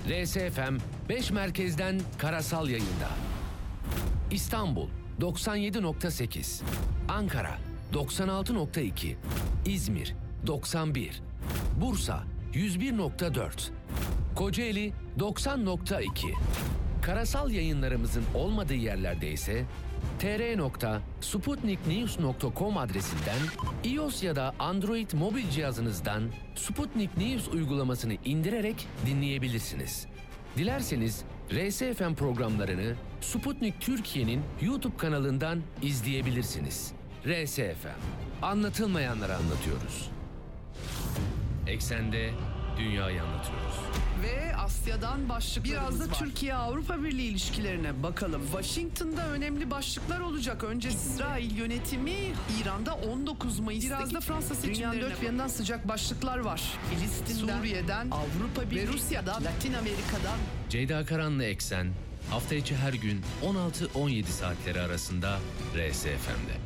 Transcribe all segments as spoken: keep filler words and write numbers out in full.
R S F M beş merkezden karasal yayında. İstanbul doksan yedi nokta sekiz, Ankara doksan altı nokta iki, İzmir doksan bir, Bursa yüz bir nokta dört, Kocaeli doksan nokta iki. Karasal yayınlarımızın olmadığı yerlerde ise t r nokta sputnik news nokta com adresinden iOS ya da Android mobil cihazınızdan Sputnik News uygulamasını indirerek dinleyebilirsiniz. Dilerseniz R S F M programlarını Sputnik Türkiye'nin YouTube kanalından izleyebilirsiniz. R S F M. Anlatılmayanları anlatıyoruz. Eksende dünyayı anlatıyoruz. Ve Asya'dan başlıklarımız Biraz da var. Türkiye-Avrupa Birliği ilişkilerine bakalım. Washington'da önemli başlıklar olacak. Önce İsrail yönetimi İran'da on dokuz Mayıs'taki Biraz da Fransa dünyanın seçimlerine dört bir yanından sıcak başlıklar var. Filistin'den, Suriye'den, Avrupa Birliği ve Rusya'dan, Latin Amerika'dan. Ceyda Karan'la Eksen hafta içi her gün on altı on yedi saatleri arasında R S F M'de.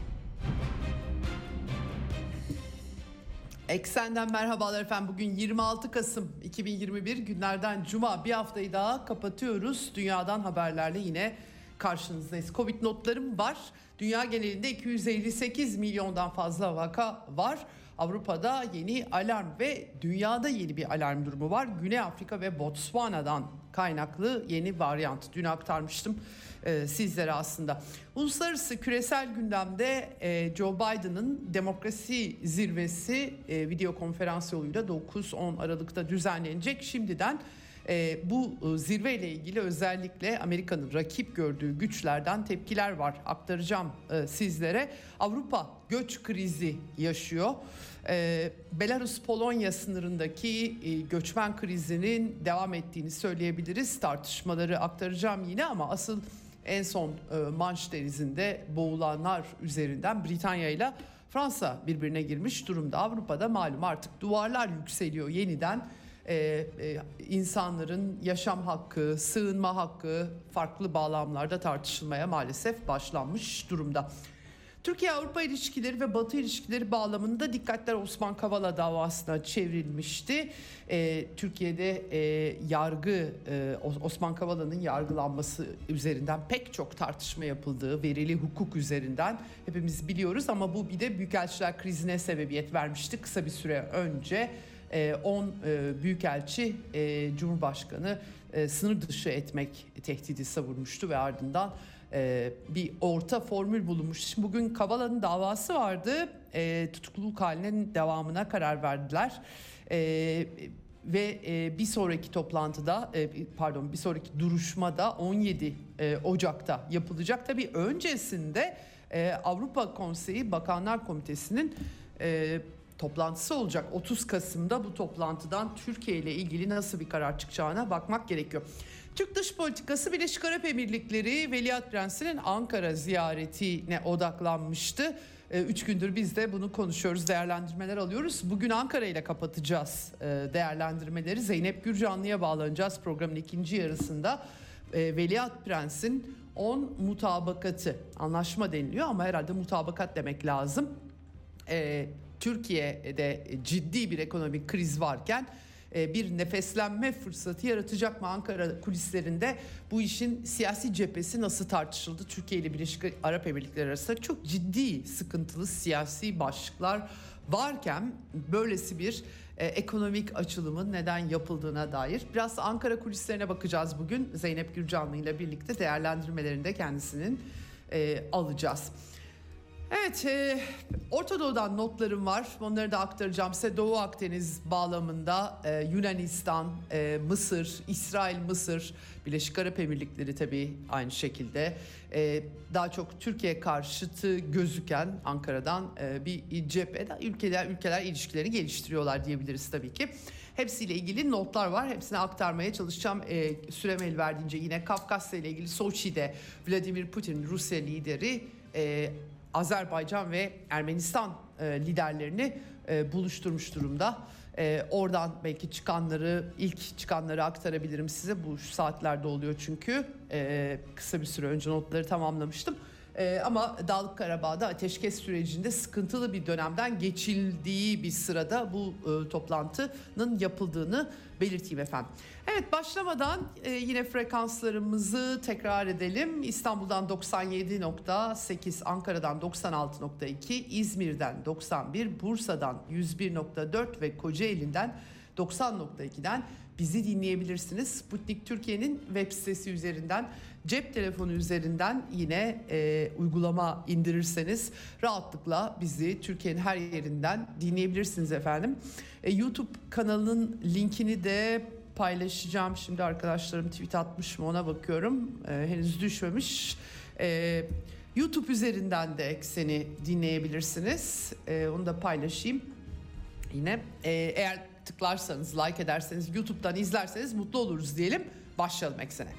Eksenden merhabalar efendim. Bugün yirmi altı Kasım iki bin yirmi bir günlerden Cuma. Bir haftayı daha kapatıyoruz. Dünyadan haberlerle yine karşınızdayız. Covid notlarım var. Dünya genelinde iki yüz elli sekiz milyondan fazla vaka var. Avrupa'da yeni alarm ve dünyada yeni bir alarm durumu var. Güney Afrika ve Botswana'dan kaynaklı yeni varyant. Dün aktarmıştım e, sizlere aslında. Uluslararası küresel gündemde e, Joe Biden'ın demokrasi zirvesi e, video konferans yoluyla dokuz on Aralık'ta düzenlenecek. Şimdiden e, bu e, zirveyle ilgili özellikle Amerika'nın rakip gördüğü güçlerden tepkiler var. Aktaracağım e, sizlere. Avrupa göç krizi yaşıyor. Ee, Belarus-Polonya sınırındaki e, göçmen krizinin devam ettiğini söyleyebiliriz. Tartışmaları aktaracağım yine ama asıl en son e, Manş Denizi'nde boğulanlar üzerinden Britanya ile Fransa birbirine girmiş durumda. Avrupa'da malum artık duvarlar yükseliyor yeniden. Ee, e, insanların yaşam hakkı, sığınma hakkı farklı bağlamlarda tartışılmaya maalesef başlanmış durumda. Türkiye-Avrupa ilişkileri ve Batı ilişkileri bağlamında dikkatler Osman Kavala davasına çevrilmişti. Ee, Türkiye'de e, yargı, e, Osman Kavala'nın yargılanması üzerinden pek çok tartışma yapıldığı, verili hukuk üzerinden hepimiz biliyoruz. Ama bu bir de büyükelçiler krizine sebebiyet vermişti kısa bir süre önce. on büyükelçi Cumhurbaşkanı sınır dışı etmek tehdidi savurmuştu ve ardından bir orta formül bulunmuş. Şimdi bugün Kavala'nın davası vardı. Tutukluluk halinin devamına karar verdiler. Ve bir sonraki toplantıda pardon bir sonraki duruşmada on yedi Ocak'ta yapılacak. Tabii öncesinde Avrupa Konseyi Bakanlar Komitesi'nin toplantısı olacak. otuz Kasım'da bu toplantıdan Türkiye ile ilgili nasıl bir karar çıkacağına bakmak gerekiyor. Türk dış politikası Birleşik Arap Emirlikleri Veliaht Prensi'nin Ankara ziyaretine odaklanmıştı. Üç gündür biz de bunu konuşuyoruz, değerlendirmeler alıyoruz. Bugün Ankara ile kapatacağız değerlendirmeleri. Zeynep Gürcanlı'ya bağlanacağız programın ikinci yarısında. Veliaht Prens'in on mutabakatı, anlaşma deniliyor ama herhalde mutabakat demek lazım. Türkiye'de ciddi bir ekonomik kriz varken bir nefeslenme fırsatı yaratacak mı Ankara kulislerinde? Bu işin siyasi cephesi nasıl tartışıldı? Türkiye ile Birleşik Arap Emirlikleri arasında çok ciddi sıkıntılı siyasi başlıklar varken böylesi bir e, ekonomik açılımın neden yapıldığına dair biraz Ankara kulislerine bakacağız bugün. Zeynep Gürcanlı ile birlikte değerlendirmelerinde kendisinin e, alacağız. Evet, e, Orta Doğu'dan notlarım var. Onları da aktaracağım size. Doğu Akdeniz bağlamında e, Yunanistan, e, Mısır, İsrail, Mısır, Birleşik Arap Emirlikleri tabii aynı şekilde. E, daha çok Türkiye karşıtı gözüken Ankara'dan e, bir cephede ülkeler ülkeler ilişkilerini geliştiriyorlar diyebiliriz tabii ki. Hepsiyle ilgili notlar var. Hepsini aktarmaya çalışacağım. E, sürem el verdiğince yine Kafkasya ile ilgili Soçi'de Vladimir Putin, Rusya lideri e, Azerbaycan ve Ermenistan e, liderlerini e, buluşturmuş durumda. E, oradan belki çıkanları, ilk çıkanları aktarabilirim size. Bu şu saatlerde oluyor çünkü. E, kısa bir süre önce notları tamamlamıştım. Ee, ama Dağlık Karabağ'da ateşkes sürecinde sıkıntılı bir dönemden geçildiği bir sırada bu e, toplantının yapıldığını belirteyim efendim. Evet, başlamadan e, yine frekanslarımızı tekrar edelim. İstanbul'dan doksan yedi nokta sekiz, Ankara'dan doksan altı nokta iki, İzmir'den doksan bir, Bursa'dan yüz bir nokta dört ve Kocaeli'nden doksan nokta iki'den bizi dinleyebilirsiniz. Sputnik Türkiye'nin web sitesi üzerinden, cep telefonu üzerinden yine e, uygulama indirirseniz rahatlıkla bizi Türkiye'nin her yerinden dinleyebilirsiniz efendim. E, YouTube kanalının linkini de paylaşacağım. Şimdi arkadaşlarım tweet atmış mı ona bakıyorum. E, henüz düşmemiş. E, YouTube üzerinden de Eksen'i dinleyebilirsiniz. E, onu da paylaşayım. Yine e, eğer tıklarsanız, like ederseniz, YouTube'dan izlerseniz mutlu oluruz diyelim. Başlayalım Eksen'e.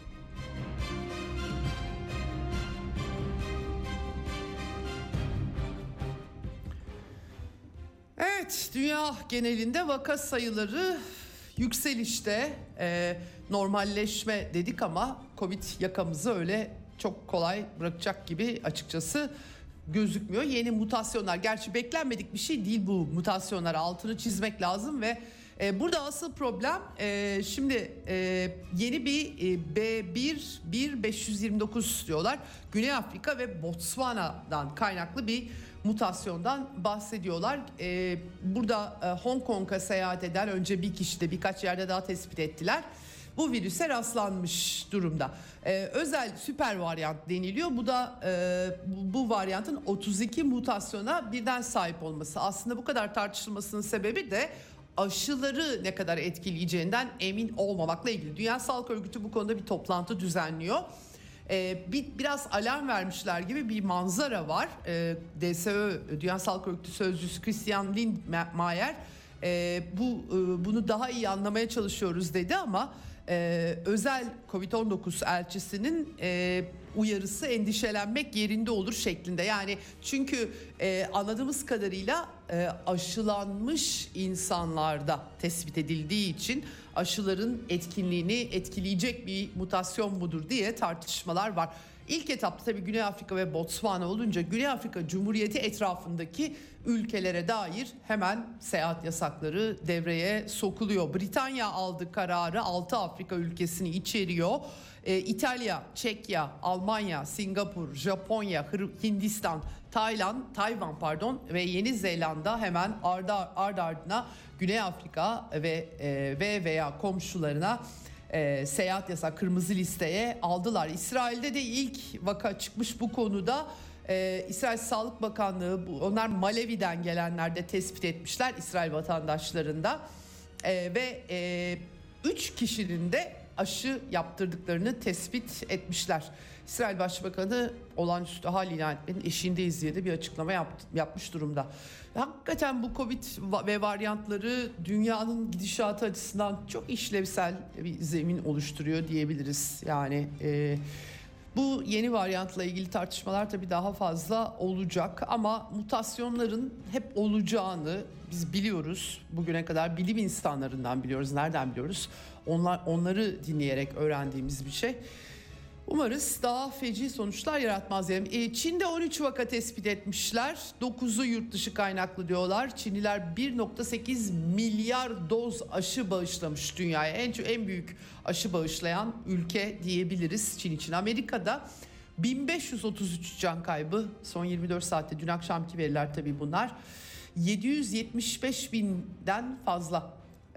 Evet, dünya genelinde vaka sayıları yükselişte. Ee, normalleşme dedik ama Covid yakamızı öyle çok kolay bırakacak gibi açıkçası gözükmüyor. Yeni mutasyonlar, gerçi beklenmedik bir şey değil bu mutasyonlar, altını çizmek lazım ve e, burada asıl problem e, şimdi e, yeni bir e, B bir bir beş yüz yirmi dokuz diyorlar. Güney Afrika ve Botswana'dan kaynaklı bir mutasyondan bahsediyorlar. Ee, burada e, Hong Kong'a seyahat eden önce bir kişi de birkaç yerde daha tespit ettiler. Bu virüse rastlanmış durumda. Ee, özel süper varyant deniliyor. Bu da e, bu, bu varyantın otuz iki mutasyona birden sahip olması. Aslında bu kadar tartışılmasının sebebi de aşıları ne kadar etkileyeceğinden emin olmamakla ilgili. Dünya Sağlık Örgütü bu konuda bir toplantı düzenliyor. Ee, bir, biraz alarm vermişler gibi bir manzara var. Ee, D S Ö, Dünya Sağlık Örgütü Sözcüsü Christian Lindmeier e, bu e, bunu daha iyi anlamaya çalışıyoruz dedi ama e, özel Covid on dokuz elçisinin e, uyarısı endişelenmek yerinde olur şeklinde. Yani çünkü e, anladığımız kadarıyla e, aşılanmış insanlarda tespit edildiği için aşıların etkinliğini etkileyecek bir mutasyon mudur diye tartışmalar var. İlk etapta tabii Güney Afrika ve Botswana olunca Güney Afrika Cumhuriyeti etrafındaki ülkelere dair hemen seyahat yasakları devreye sokuluyor. Britanya aldı kararı, altı Afrika ülkesini içeriyor. Ee, İtalya, Çekya, Almanya, Singapur, Japonya, Hindistan, Tayland, Tayvan pardon ve Yeni Zelanda hemen ardı ardı ardına Güney Afrika ve e, ve veya komşularına e, seyahat yasak, kırmızı listeye aldılar. İsrail'de de ilk vaka çıkmış bu konuda. Ee, İsrail Sağlık Bakanlığı, onlar Malevi'den gelenler de tespit etmişler İsrail vatandaşlarında ee, ve e, üç kişinin de aşı yaptırdıklarını tespit etmişler. İsrail Başbakanı olağanüstü hal ilan etmenin eşiğindeyiz diye de bir açıklama yaptı, yapmış durumda. Hakikaten bu Covid ve varyantları dünyanın gidişatı açısından çok işlevsel bir zemin oluşturuyor diyebiliriz. Yani e, bu yeni varyantla ilgili tartışmalar tabii daha fazla olacak ama mutasyonların hep olacağını biz biliyoruz. Bugüne kadar bilim insanlarından biliyoruz. Nereden biliyoruz? Onlar onları dinleyerek öğrendiğimiz bir şey. Umarız daha feci sonuçlar yaratmaz diyelim. E, Çin'de on üç vaka tespit etmişler. dokuzu yurt dışı kaynaklı diyorlar. Çinliler bir virgül sekiz milyar doz aşı bağışlamış dünyaya. En en büyük aşı bağışlayan ülke diyebiliriz Çin için. Amerika'da bin beş yüz otuz üç can kaybı son yirmi dört saatte, dün akşamki veriler tabii bunlar. yedi yüz yetmiş beş binden fazla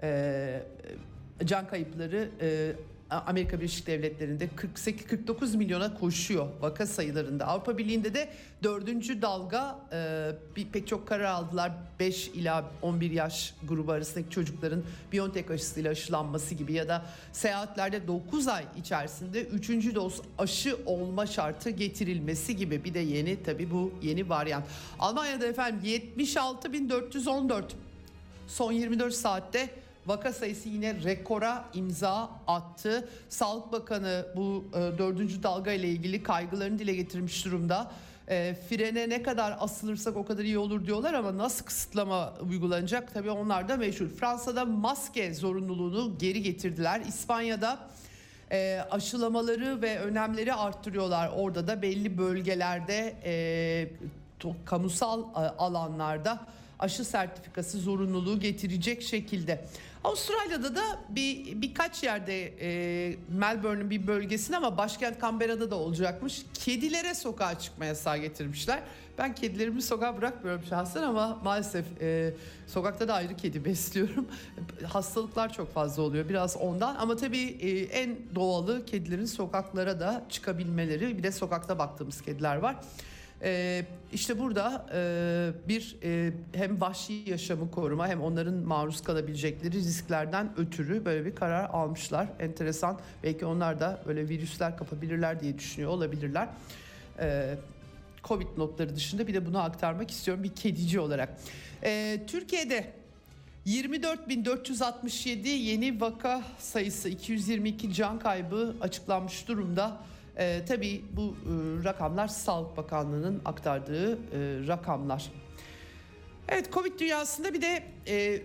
e, can kayıpları e, Amerika Birleşik Devletleri'nde kırk sekiz kırk dokuz milyona koşuyor vaka sayılarında. Avrupa Birliği'nde de dördüncü dalga e, bir, pek çok karar aldılar. beş ila on bir yaş grubu arasındaki çocukların BioNTech aşısıyla aşılanması gibi ya da seyahatlerde dokuz ay içerisinde üçüncü doz aşı olma şartı getirilmesi gibi. Bir de yeni tabii bu yeni varyant. Almanya'da efendim yetmiş altı bin dört yüz on dört son yirmi dört saatte vaka sayısı yine rekora imza attı. Sağlık Bakanı bu e, dördüncü dalga ile ilgili kaygılarını dile getirmiş durumda. E, frene ne kadar asılırsak o kadar iyi olur diyorlar ama nasıl kısıtlama uygulanacak? Tabii onlar da meşhur. Fransa'da maske zorunluluğunu geri getirdiler. İspanya'da E, aşılamaları ve önlemleri arttırıyorlar. Orada da belli bölgelerde e, to, kamusal e, alanlarda aşı sertifikası zorunluluğu getirecek şekilde. Avustralya'da da bir birkaç yerde e, Melbourne'ün bir bölgesinde ama başkent Canberra'da da olacakmış. Kedilere sokağa çıkma yasağı getirmişler. Ben kedilerimi sokağa bırakmıyorum şahsen ama maalesef e, sokakta da ayrı kedi besliyorum. Hastalıklar çok fazla oluyor biraz ondan ama tabii e, en doğalı kedilerin sokaklara da çıkabilmeleri. Bir de sokakta baktığımız kediler var. Ee, işte burada e, bir e, hem vahşi yaşamı koruma hem onların maruz kalabilecekleri risklerden ötürü böyle bir karar almışlar. Enteresan. Belki onlar da böyle virüsler kapabilirler diye düşünüyor olabilirler. Ee, Covid notları dışında bir de bunu aktarmak istiyorum bir kedici olarak. Ee, Türkiye'de yirmi dört bin dört yüz altmış yedi yeni vaka sayısı, iki yüz yirmi iki can kaybı açıklanmış durumda. Ee, tabii bu e, rakamlar Sağlık Bakanlığı'nın aktardığı e, rakamlar. Evet, Covid dünyasında bir de e,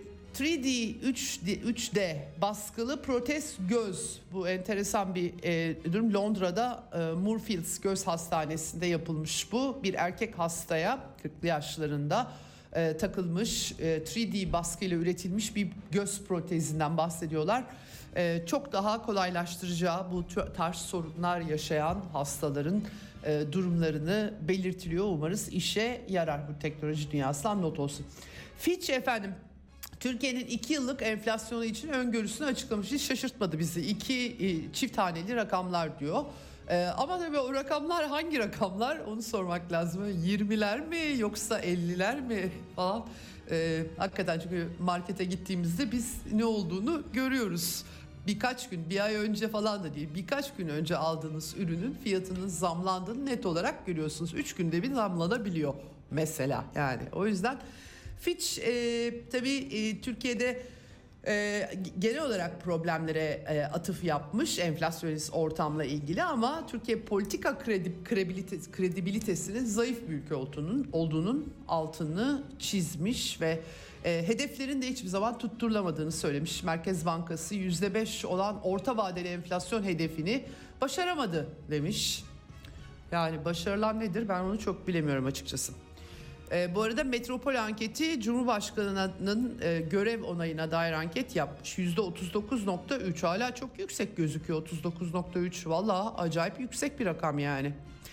üç D, üç D baskılı protez göz. Bu enteresan bir e, durum. Londra'da e, Moorfields Göz Hastanesi'nde yapılmış bu. Bir erkek hastaya kırklı yaşlarında e, takılmış e, üç D baskıyla üretilmiş bir göz protezinden bahsediyorlar. Ee, çok daha kolaylaştıracağı bu tarz sorunlar yaşayan hastaların e, durumlarını belirtiliyor. Umarız işe yarar bu teknoloji dünyasından not olsun. Fitch efendim Türkiye'nin iki yıllık enflasyonu için öngörüsünü açıklamış. Hiç şaşırtmadı bizi. İki e, çift haneli rakamlar diyor. Ee, ama tabii o rakamlar hangi rakamlar onu sormak lazım. yirmiler mi yoksa elliler mi falan. Ee, hakikaten çünkü markete gittiğimizde biz ne olduğunu görüyoruz. Birkaç gün, bir ay önce falan da değil, birkaç gün önce aldığınız ürünün fiyatının zamlandığını net olarak görüyorsunuz. Üç günde bir zamlanabiliyor mesela yani. O yüzden Fitch e, tabii e, Türkiye'de e, genel olarak problemlere e, atıf yapmış enflasyonist ortamla ilgili ama Türkiye politika kredi, kredibilite, kredibilitesinin zayıf bir ülke olduğunun, olduğunun altını çizmiş ve E, hedeflerin de hiçbir zaman tutturulamadığını söylemiş. Merkez Bankası yüzde beş olan orta vadeli enflasyon hedefini başaramadı demiş. Yani başarılan nedir ben onu çok bilemiyorum açıkçası. E, bu arada Metropol anketi Cumhurbaşkanı'nın e, görev onayına dair anket yapmış. yüzde otuz dokuz nokta üç hala çok yüksek gözüküyor. otuz dokuz nokta üç vallahi acayip yüksek bir rakam yani.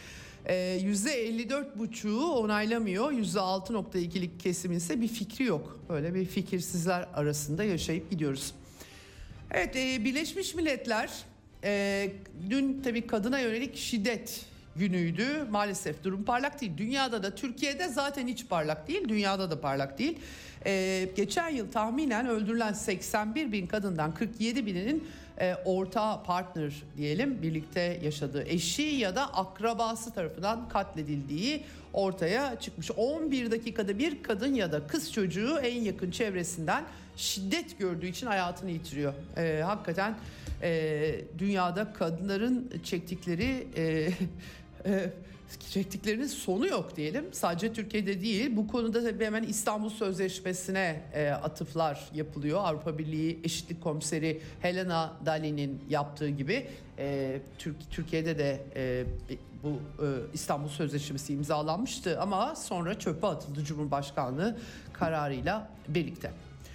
yüzde elli dört buçuğu onaylamıyor. yüzde altı nokta ikilik kesimin ise bir fikri yok. Böyle bir fikirsizler arasında yaşayıp gidiyoruz. Evet, e, Birleşmiş Milletler e, dün tabii kadına yönelik şiddet günüydü. Maalesef durum parlak değil. Dünyada da, Türkiye'de zaten hiç parlak değil. Dünyada da parlak değil. E, geçen yıl tahminen öldürülen seksen bir bin kadından kırk yedi bininin e, ortağı, partner diyelim, birlikte yaşadığı eşi ya da akrabası tarafından katledildiği ortaya çıkmış. on bir dakikada bir kadın ya da kız çocuğu en yakın çevresinden şiddet gördüğü için hayatını yitiriyor. E, hakikaten e, dünyada kadınların çektikleri e, e, çektiklerinin sonu yok diyelim. Sadece Türkiye'de değil, bu konuda tabii hemen İstanbul Sözleşmesi'ne e, atıflar yapılıyor. Avrupa Birliği Eşitlik Komiseri Helena Dalli'nin yaptığı gibi e, Türk, Türkiye'de de e, bu e, İstanbul Sözleşmesi imzalanmıştı ama sonra çöpe atıldı Cumhurbaşkanlığı kararıyla birlikte.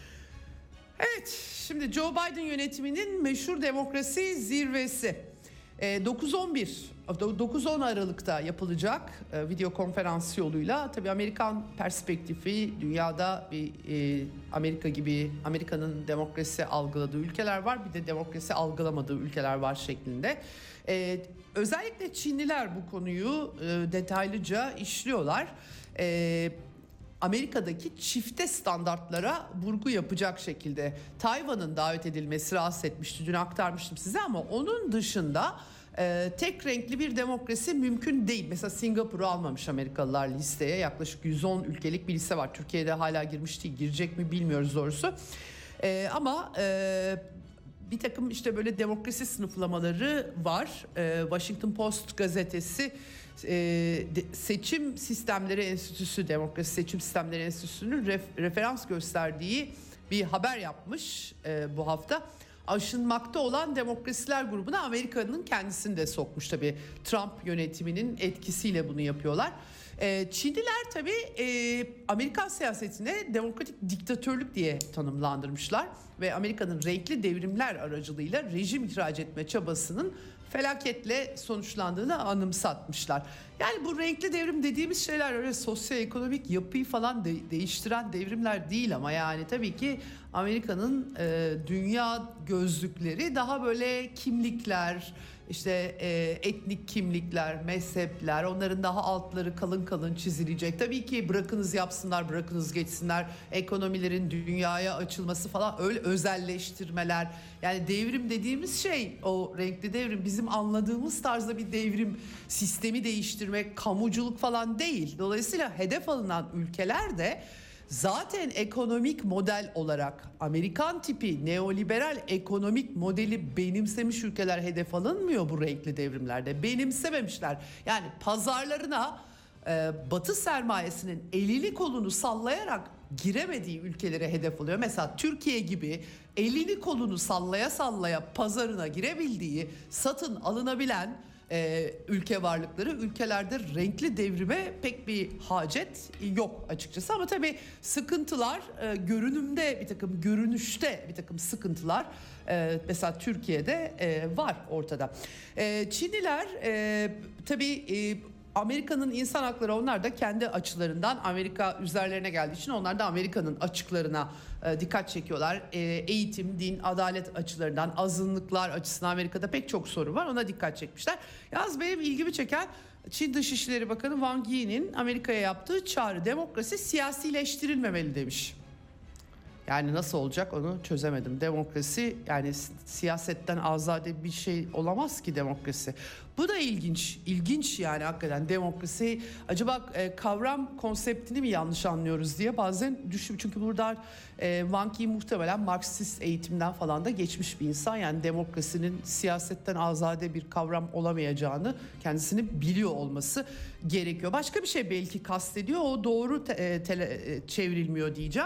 Evet, şimdi Joe Biden yönetiminin meşhur demokrasi zirvesi dokuz on bir dokuz on Aralık'ta yapılacak e, video konferans yoluyla. Tabii Amerikan perspektifi, dünyada bir e, Amerika gibi, Amerika'nın demokrasi algıladığı ülkeler var, bir de demokrasi algılamadığı ülkeler var şeklinde. E, özellikle Çinliler bu konuyu e, detaylıca işliyorlar. E, Amerika'daki çifte standartlara vurgu yapacak şekilde Tayvan'ın davet edilmesi rahatsız etmişti. Dün aktarmıştım size ama onun dışında e, tek renkli bir demokrasi mümkün değil. Mesela Singapur'u almamış Amerikalılar listeye. Yaklaşık yüz on ülkelik bir liste var. Türkiye'de hala girmiş değil. Girecek mi bilmiyoruz doğrusu. E, ama e, bir takım işte böyle demokrasi sınıflamaları var. E, Washington Post gazetesi Ee, Seçim Sistemleri Enstitüsü, Demokrasi Seçim Sistemleri Enstitüsü'nün ref, referans gösterdiği bir haber yapmış e, bu hafta. aşınmakta olan demokrasiler grubuna Amerika'nın kendisini de sokmuş tabii. Trump yönetiminin etkisiyle bunu yapıyorlar. Ee, Çinliler tabii e, Amerikan siyasetine demokratik diktatörlük diye tanımlandırmışlar ve Amerika'nın renkli devrimler aracılığıyla rejim ihraç etme çabasının felaketle sonuçlandığını anımsatmışlar. Yani bu renkli devrim dediğimiz şeyler öyle sosyoekonomik yapıyı falan de- değiştiren devrimler değil ama yani tabii ki Amerika'nın e, dünya gözlükleri daha böyle kimlikler, işte e, etnik kimlikler, mezhepler, onların daha altları kalın kalın çizilecek. Tabii ki bırakınız yapsınlar, bırakınız geçsinler, ekonomilerin dünyaya açılması falan, öyle özelleştirmeler. Yani devrim dediğimiz şey, o renkli devrim bizim anladığımız tarzda bir devrim, sistemi değiştirmek, kamuculuk falan değil. Dolayısıyla hedef alınan ülkeler de zaten ekonomik model olarak Amerikan tipi neoliberal ekonomik modeli benimsemiş ülkeler hedef alınmıyor bu renkli devrimlerde. Benimsememişler. Yani pazarlarına e, Batı sermayesinin elini kolunu sallayarak giremediği ülkelere hedef alıyor. Mesela Türkiye gibi elini kolunu sallaya sallaya pazarına girebildiği, satın alınabilen Ee, ülke varlıkları, ülkelerde renkli devrime pek bir hacet yok açıkçası. Ama tabii sıkıntılar e, görünümde bir takım, görünüşte bir takım sıkıntılar e, mesela Türkiye'de e, var ortada. E, Çinliler e, tabii e, Amerika'nın insan hakları, onlar da kendi açılarından Amerika üzerlerine geldiği için onlar da Amerika'nın açıklarına e, dikkat çekiyorlar. E, eğitim, din, adalet açılarından, azınlıklar açısından Amerika'da pek çok sorun var, ona dikkat çekmişler. Yalnız benim ilgimi çeken Çin Dışişleri Bakanı Wang Yi'nin Amerika'ya yaptığı çağrı, demokrasi siyasileştirilmemeli demiş. Yani nasıl olacak onu çözemedim. Demokrasi, yani siyasetten azade bir şey olamaz ki demokrasi. Bu da ilginç. İlginç yani hakikaten demokrasi. Acaba e, kavram konseptini mi yanlış anlıyoruz diye bazen düşün. Çünkü burada e, Wang Yi muhtemelen Marksist eğitimden falan da geçmiş bir insan. Yani demokrasinin siyasetten azade bir kavram olamayacağını kendisini biliyor olması gerekiyor. Başka bir şey belki kastediyor. O doğru te, e, tele, e, çevrilmiyor diyeceğim.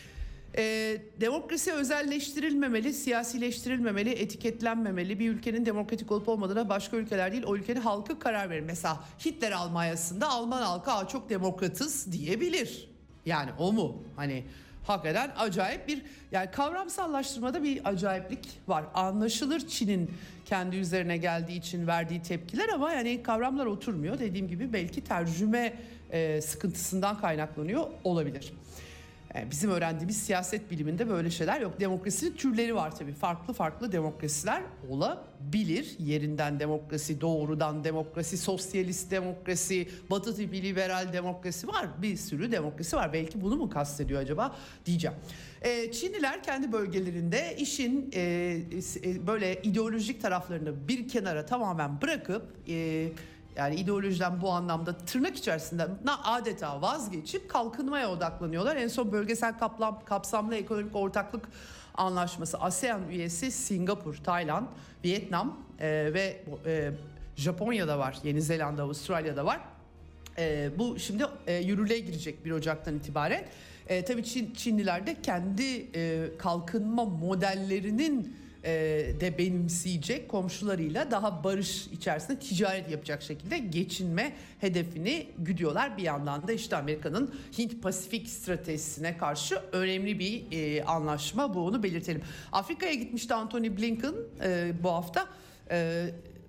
Ee, demokrasi özelleştirilmemeli, siyasileştirilmemeli, etiketlenmemeli. Bir ülkenin demokratik olup olmadığına başka ülkeler değil, o ülkenin halkı karar verir. Mesela Hitler Almanya'sında Alman halkı "Aa, çok demokratız" diyebilir. Yani o mu? Hani hakikaten acayip bir, yani kavramsallaştırmada bir acayiplik var. Anlaşılır Çin'in kendi üzerine geldiği için verdiği tepkiler ama yani kavramlar oturmuyor. Dediğim gibi belki tercüme e, sıkıntısından kaynaklanıyor olabilir. Bizim öğrendiğimiz siyaset biliminde böyle şeyler yok. Demokrasinin türleri var tabii. Farklı farklı demokrasiler olabilir. Yerinden demokrasi, doğrudan demokrasi, sosyalist demokrasi, batı tipi liberal demokrasi var. Bir sürü demokrasi var. Belki bunu mu kastediyor acaba diyeceğim. Ee, Çinliler kendi bölgelerinde işin e, e, böyle ideolojik taraflarını bir kenara tamamen bırakıp... E, Yani ideolojiden bu anlamda tırnak içerisinde adeta vazgeçip kalkınmaya odaklanıyorlar. En son bölgesel kaplam, kapsamlı ekonomik ortaklık anlaşması, ASEAN üyesi Singapur, Tayland, Vietnam e, ve e, Japonya'da var, Yeni Zelanda, Avustralya'da var. E, bu şimdi e, yürürlüğe girecek bir Ocak'tan itibaren. E, tabii Çin, Çinliler de kendi e, kalkınma modellerinin de benimseyecek, komşularıyla daha barış içerisinde ticaret yapacak şekilde geçinme hedefini güdüyorlar. Bir yandan da işte Amerika'nın Hint-Pasifik stratejisine karşı önemli bir e, anlaşma, bu, onu belirtelim. Afrika'ya gitmişti Antony Blinken e, bu hafta. E,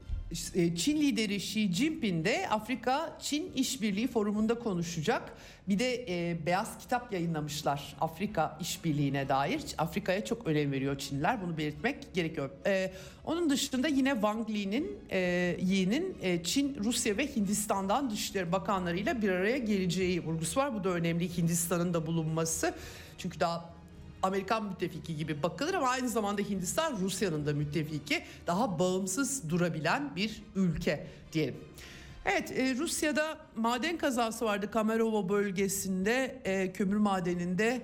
Çin lideri Xi Jinping de Afrika-Çin İşbirliği Forumu'nda konuşacak. Bir de e, beyaz kitap yayınlamışlar Afrika işbirliğine dair. Afrika'ya çok önem veriyor Çinliler, bunu belirtmek gerekiyor. E, onun dışında yine Wang Yi'nin, e, Yi'nin e, Çin, Rusya ve Hindistan'dan Dışişleri Bakanlarıyla bir araya geleceği vurgusu var. Bu da önemli, Hindistan'ın da bulunması. Çünkü daha Amerikan müttefiki gibi bakılır ama aynı zamanda Hindistan Rusya'nın da müttefiki, daha bağımsız durabilen bir ülke diyelim. Evet, e, Rusya'da maden kazası vardı Kemerovo bölgesinde, e, kömür madeninde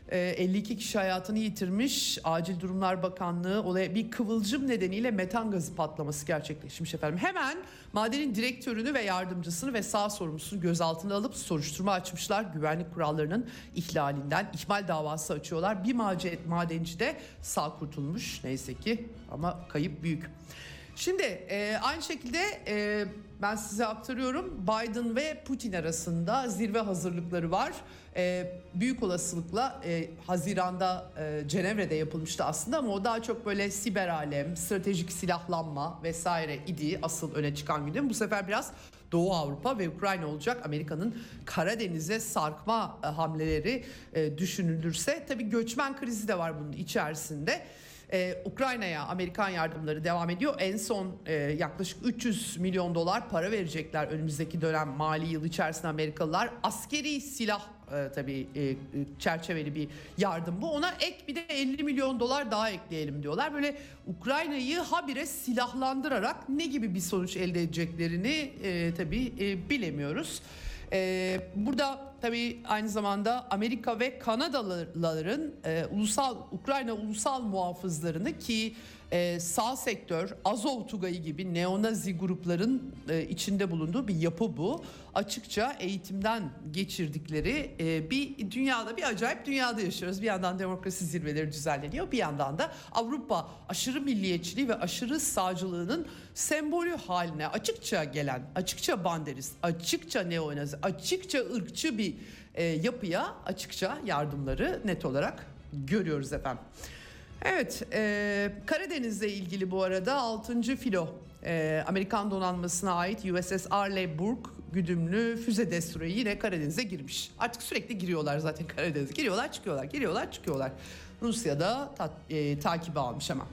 elli iki kişi hayatını yitirmiş. Acil Durumlar Bakanlığı olaya bir kıvılcım nedeniyle metan gazı patlaması gerçekleşmiş efendim. Hemen madenin direktörünü ve yardımcısını ve sağ sorumlusunu gözaltına alıp soruşturma açmışlar. Güvenlik kurallarının ihlalinden ihmal davası açıyorlar. Bir madenci de sağ kurtulmuş neyse ki, ama kayıp büyük. Şimdi e, aynı şekilde e, ben size aktarıyorum, Biden ve Putin arasında zirve hazırlıkları var. E, büyük olasılıkla e, Haziran'da e, Cenevre'de yapılmıştı aslında, ama o daha çok böyle siber alem, stratejik silahlanma vesaire idi asıl öne çıkan gündem. Bu sefer biraz Doğu Avrupa ve Ukrayna olacak. Amerika'nın Karadeniz'e sarkma e, hamleleri e, düşünülürse, tabii göçmen krizi de var bunun içerisinde. Ee, Ukrayna'ya Amerikan yardımları devam ediyor. En son e, yaklaşık üç yüz milyon dolar para verecekler önümüzdeki dönem mali yıl içerisinde Amerikalılar. Askeri silah e, tabii e, çerçeveli bir yardım bu. Ona ek bir de elli milyon dolar daha ekleyelim diyorlar. Böyle Ukrayna'yı habire silahlandırarak ne gibi bir sonuç elde edeceklerini e, tabii e, bilemiyoruz. Ee, burada tabii aynı zamanda Amerika ve Kanadalıların e, ulusal Ukrayna ulusal muhafızlarını, ki e, sağ sektör, Azov Tugayı gibi neonazi grupların e, içinde bulunduğu bir yapı bu. Açıkça eğitimden geçirdikleri e, bir dünyada, bir acayip dünyada yaşıyoruz. Bir yandan demokrasi zirveleri düzenleniyor, bir yandan da Avrupa aşırı milliyetçiliği ve aşırı sağcılığının sembolü haline açıkça gelen, açıkça banderist, açıkça neonazi, açıkça ırkçı bir e, yapıya açıkça yardımları net olarak görüyoruz efendim. Evet, e, Karadeniz'le ilgili bu arada altıncı filo e, Amerikan donanmasına ait U S S Arleigh Burke güdümlü füze destroyu yine Karadeniz'e girmiş. Artık sürekli giriyorlar zaten Karadeniz'e. Giriyorlar çıkıyorlar, giriyorlar çıkıyorlar. Rusya da ta, e, takibi almış ama.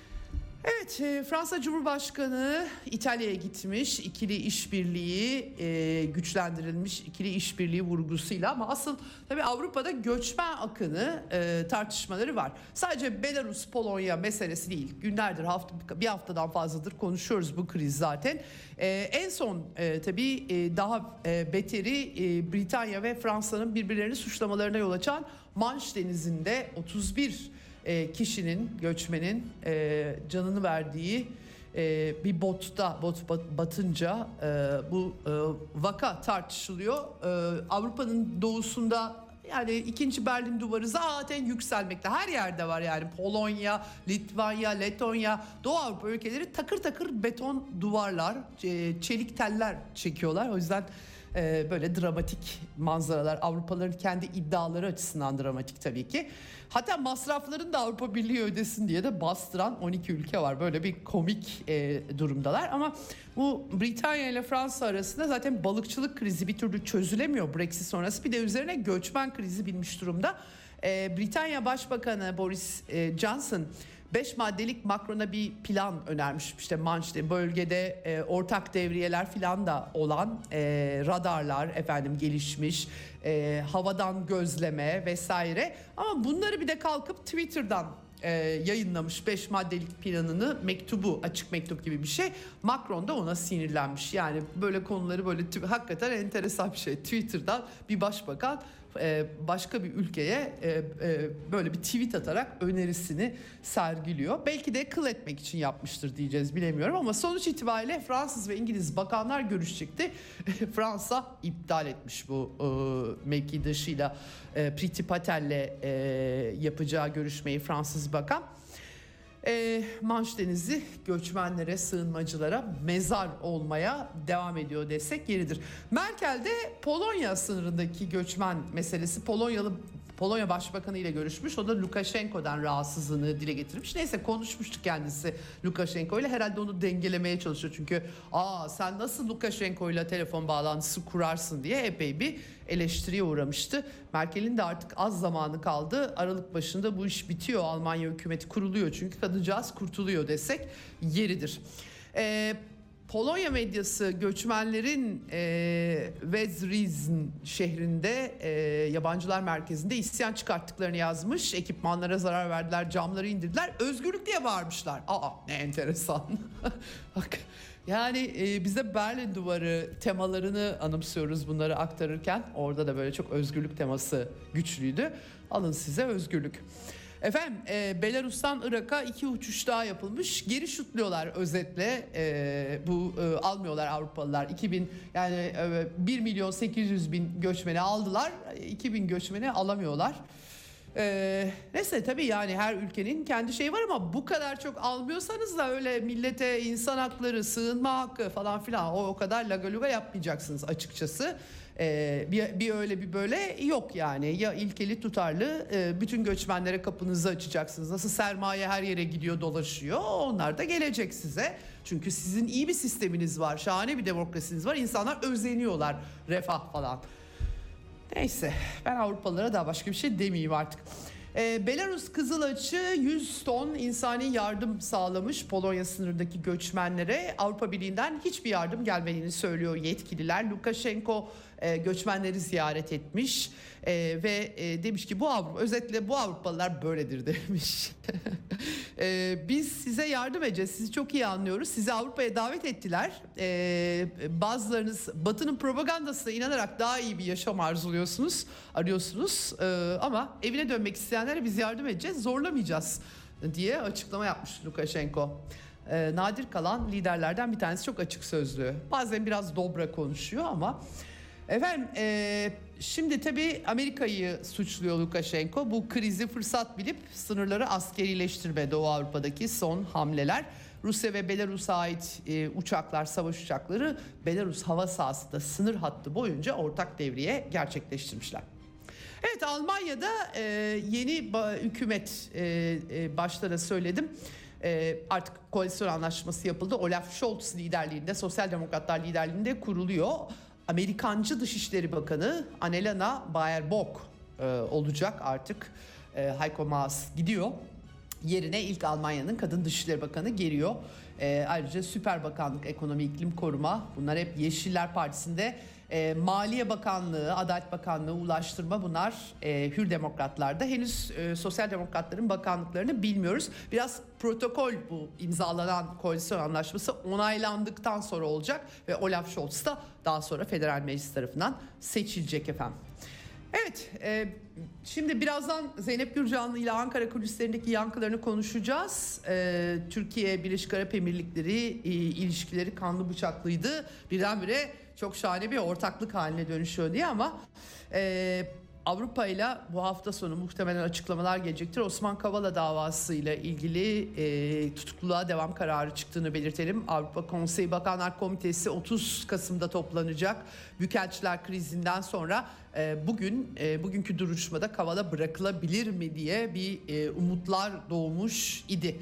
Evet, e, Fransa Cumhurbaşkanı İtalya'ya gitmiş, ikili işbirliği e, güçlendirilmiş, ikili işbirliği vurgusuyla, ama asıl tabii Avrupa'da göçmen akını e, tartışmaları var. Sadece Belarus, Polonya meselesi değil. Günlerdir, hafta, bir haftadan fazladır konuşuyoruz bu kriz zaten. E, en son e, tabii e, daha e, beteri e, Britanya ve Fransa'nın birbirlerini suçlamalarına yol açan Manş Denizi'nde otuz bir E, kişinin, göçmenin e, canını verdiği e, bir botta, bot bat, batınca e, bu e, vaka tartışılıyor. E, Avrupa'nın doğusunda, yani ikinci Berlin Duvarı zaten yükselmekte. Her yerde var yani. Polonya, Litvanya, Letonya, Doğu Avrupa ülkeleri takır takır beton duvarlar, e, çelik teller çekiyorlar. O yüzden e, böyle dramatik manzaralar, Avrupalıların kendi iddiaları açısından dramatik tabii ki. Hatta masraflarını da Avrupa Birliği ödesin diye de bastıran on iki ülke var. Böyle bir komik e, durumdalar. Ama bu Britanya ile Fransa arasında zaten balıkçılık krizi bir türlü çözülemiyor Brexit sonrası. Bir de üzerine göçmen krizi binmiş durumda. E, Britanya Başbakanı Boris e, Johnson beş maddelik Macron'a bir plan önermiş. İşte Manş bölgede e, ortak devriyeler falan da olan e, radarlar efendim gelişmiş, e, havadan gözleme vesaire. Ama bunları bir de kalkıp Twitter'dan e, yayınlamış beş maddelik planını, mektubu, açık mektup gibi bir şey. Macron da ona sinirlenmiş. Yani böyle konuları böyle hakikaten enteresan bir şey. Twitter'dan bir başbakan başka bir ülkeye böyle bir tweet atarak önerisini sergiliyor. Belki de kıl etmek için yapmıştır diyeceğiz, bilemiyorum, ama sonuç itibariyle Fransız ve İngiliz bakanlar görüşecekti. Fransa iptal etmiş bu mevkidaşıyla, Priti Patel'le yapacağı görüşmeyi Fransız bakan. E, Manş Denizi göçmenlere, sığınmacılara mezar olmaya devam ediyor desek yeridir. Merkel de Polonya sınırındaki göçmen meselesi, Polonyalı Polonya Başbakanı ile görüşmüş. O da Lukashenko'dan rahatsızlığını dile getirmiş. Neyse, konuşmuştu kendisi Lukashenko ile. Herhalde onu dengelemeye çalışıyor. Çünkü aa sen nasıl Lukashenko ile telefon bağlantısı kurarsın diye epey bir eleştiriye uğramıştı. Merkel'in de artık az zamanı kaldı. Aralık başında bu iş bitiyor. Almanya hükümeti kuruluyor çünkü, kadıncağız kurtuluyor desek yeridir. Eee Polonya medyası göçmenlerin e, Wezrizn şehrinde e, yabancılar merkezinde isyan çıkarttıklarını yazmış. Ekipmanlara zarar verdiler, camları indirdiler. Özgürlük diye bağırmışlar. Aa, ne enteresan. Bak, yani e, bize Berlin Duvarı temalarını anımsıyoruz bunları aktarırken. Orada da böyle çok özgürlük teması güçlüydü. Alın size özgürlük. Efendim e, Belarus'tan Irak'a iki uçuş daha yapılmış. Geri şutluyorlar özetle. E, bu e, almıyorlar Avrupalılar. iki bin yani e, bir milyon sekiz yüz bin göçmeni aldılar. iki bin göçmeni alamıyorlar. E, neyse tabii yani her ülkenin kendi şeyi var ama bu kadar çok almıyorsanız da öyle millete insan hakları, sığınma hakkı falan filan o, o kadar lagaluga yapmayacaksınız açıkçası. Ee, bir, bir öyle bir böyle yok yani ya ilkeli tutarlı e, bütün göçmenlere kapınızı açacaksınız. Nasıl sermaye her yere gidiyor dolaşıyor, onlar da gelecek size. Çünkü sizin iyi bir sisteminiz var, şahane bir demokrasiniz var, insanlar özeniyorlar, refah falan. Neyse ben Avrupalılara daha başka bir şey demeyeyim artık. Ee, Belarus Kızılaçı yüz ton insani yardım sağlamış Polonya sınırındaki göçmenlere. Avrupa Birliği'nden hiçbir yardım gelmediğini söylüyor yetkililer. Lukashenko e, göçmenleri ziyaret etmiş e, ve e, demiş ki bu Avrupa, özetle bu Avrupalılar böyledir demiş. e, biz size yardım edeceğiz, sizi çok iyi anlıyoruz, sizi Avrupa'ya davet ettiler. E, bazılarınız Batı'nın propagandasına inanarak daha iyi bir yaşam arzuluyorsunuz, arıyorsunuz e, ama evine dönmek isteyenlere biz yardım edeceğiz, zorlamayacağız diye açıklama yapmış Lukashenko. E, nadir kalan liderlerden bir tanesi, çok açık sözlü. Bazen biraz dobra konuşuyor ama efendim e, şimdi tabii Amerika'yı suçluyor Lukashenko. Bu krizi fırsat bilip sınırları askerileştirme, Doğu Avrupa'daki son hamleler. Rusya ve Belarus'a ait e, uçaklar, savaş uçakları Belarus hava sahasında sınır hattı boyunca ortak devriye gerçekleştirmişler. Evet, Almanya'da e, yeni ba- hükümet e, e, başta da söyledim. E, artık koalisyon anlaşması yapıldı. Olaf Scholz liderliğinde, Sosyal Demokratlar liderliğinde kuruluyor. Amerikancı Dışişleri Bakanı Annalena Baerbock e, olacak artık. E, Heiko Maas gidiyor. Yerine ilk Almanya'nın kadın Dışişleri Bakanı geliyor. E, ayrıca Süper Bakanlık, Ekonomi, İklim Koruma, bunlar hep Yeşiller Partisi'nde. E, Maliye Bakanlığı, Adalet Bakanlığı, Ulaştırma, bunlar e, Hür Demokratlar'da. Henüz e, Sosyal Demokratların bakanlıklarını bilmiyoruz. Biraz protokol bu imzalanan koalisyon anlaşması onaylandıktan sonra olacak ve Olaf Scholz da daha sonra Federal Meclis tarafından seçilecek efendim. Evet, e, şimdi birazdan Zeynep Gürcanlı ile Ankara kulislerindeki yankılarını konuşacağız. E, Türkiye Birleşik Arap Emirlikleri e, ilişkileri kanlı bıçaklıydı. Birdenbire çok şahane bir ortaklık haline dönüşüyor diye ama e, Avrupa ile bu hafta sonu muhtemelen açıklamalar gelecektir. Osman Kavala davası ile ilgili e, tutukluluğa devam kararı çıktığını belirtelim. Avrupa Konseyi Bakanlar Komitesi otuz Kasım'da toplanacak. Büyükelçiler krizinden sonra e, bugün e, bugünkü duruşmada Kavala bırakılabilir mi diye bir e, umutlar doğmuş idi.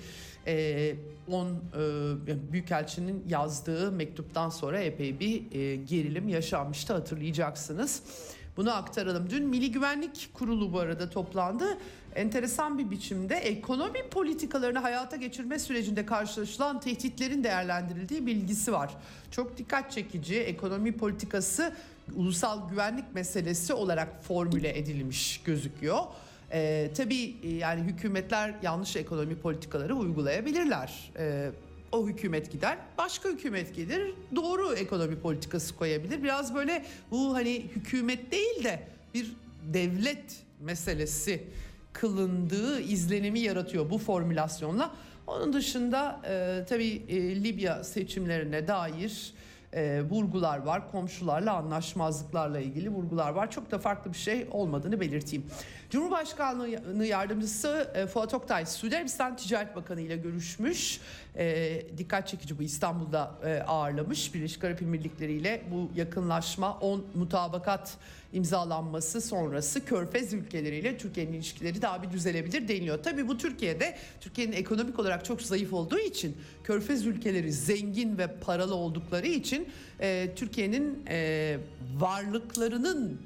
on e, Büyükelçinin yazdığı mektuptan sonra epey bir e, gerilim yaşanmıştı, hatırlayacaksınız. Bunu aktaralım. Dün Milli Güvenlik Kurulu bu arada toplandı. Enteresan bir biçimde ekonomi politikalarını hayata geçirme sürecinde karşılaşılan tehditlerin değerlendirildiği bilgisi var. Çok dikkat çekici. Ekonomi politikası ulusal güvenlik meselesi olarak formüle edilmiş gözüküyor. Ee, tabii yani hükümetler yanlış ekonomi politikaları uygulayabilirler. Ee, o hükümet gider, başka hükümet gelir, doğru ekonomi politikası koyabilir. Biraz böyle bu hani hükümet değil de bir devlet meselesi kılındığı izlenimi yaratıyor bu formülasyonla. Onun dışında e, tabii e, Libya seçimlerine dair e, vurgular var. Komşularla anlaşmazlıklarla ilgili vurgular var. Çok da farklı bir şey olmadığını belirteyim. Cumhurbaşkanlığı Yardımcısı e, Fuat Oktay, Suudi Arabistan Ticaret Bakanı ile görüşmüş. E, dikkat çekici, bu İstanbul'da e, ağırlamış. Birleşik Arap Emirlikleri ile bu yakınlaşma, on mutabakat imzalanması sonrası Körfez ülkeleriyle Türkiye'nin ilişkileri daha bir düzelebilir deniliyor. Tabii bu Türkiye'de, Türkiye'nin ekonomik olarak çok zayıf olduğu için, Körfez ülkeleri zengin ve paralı oldukları için e, Türkiye'nin e, varlıklarının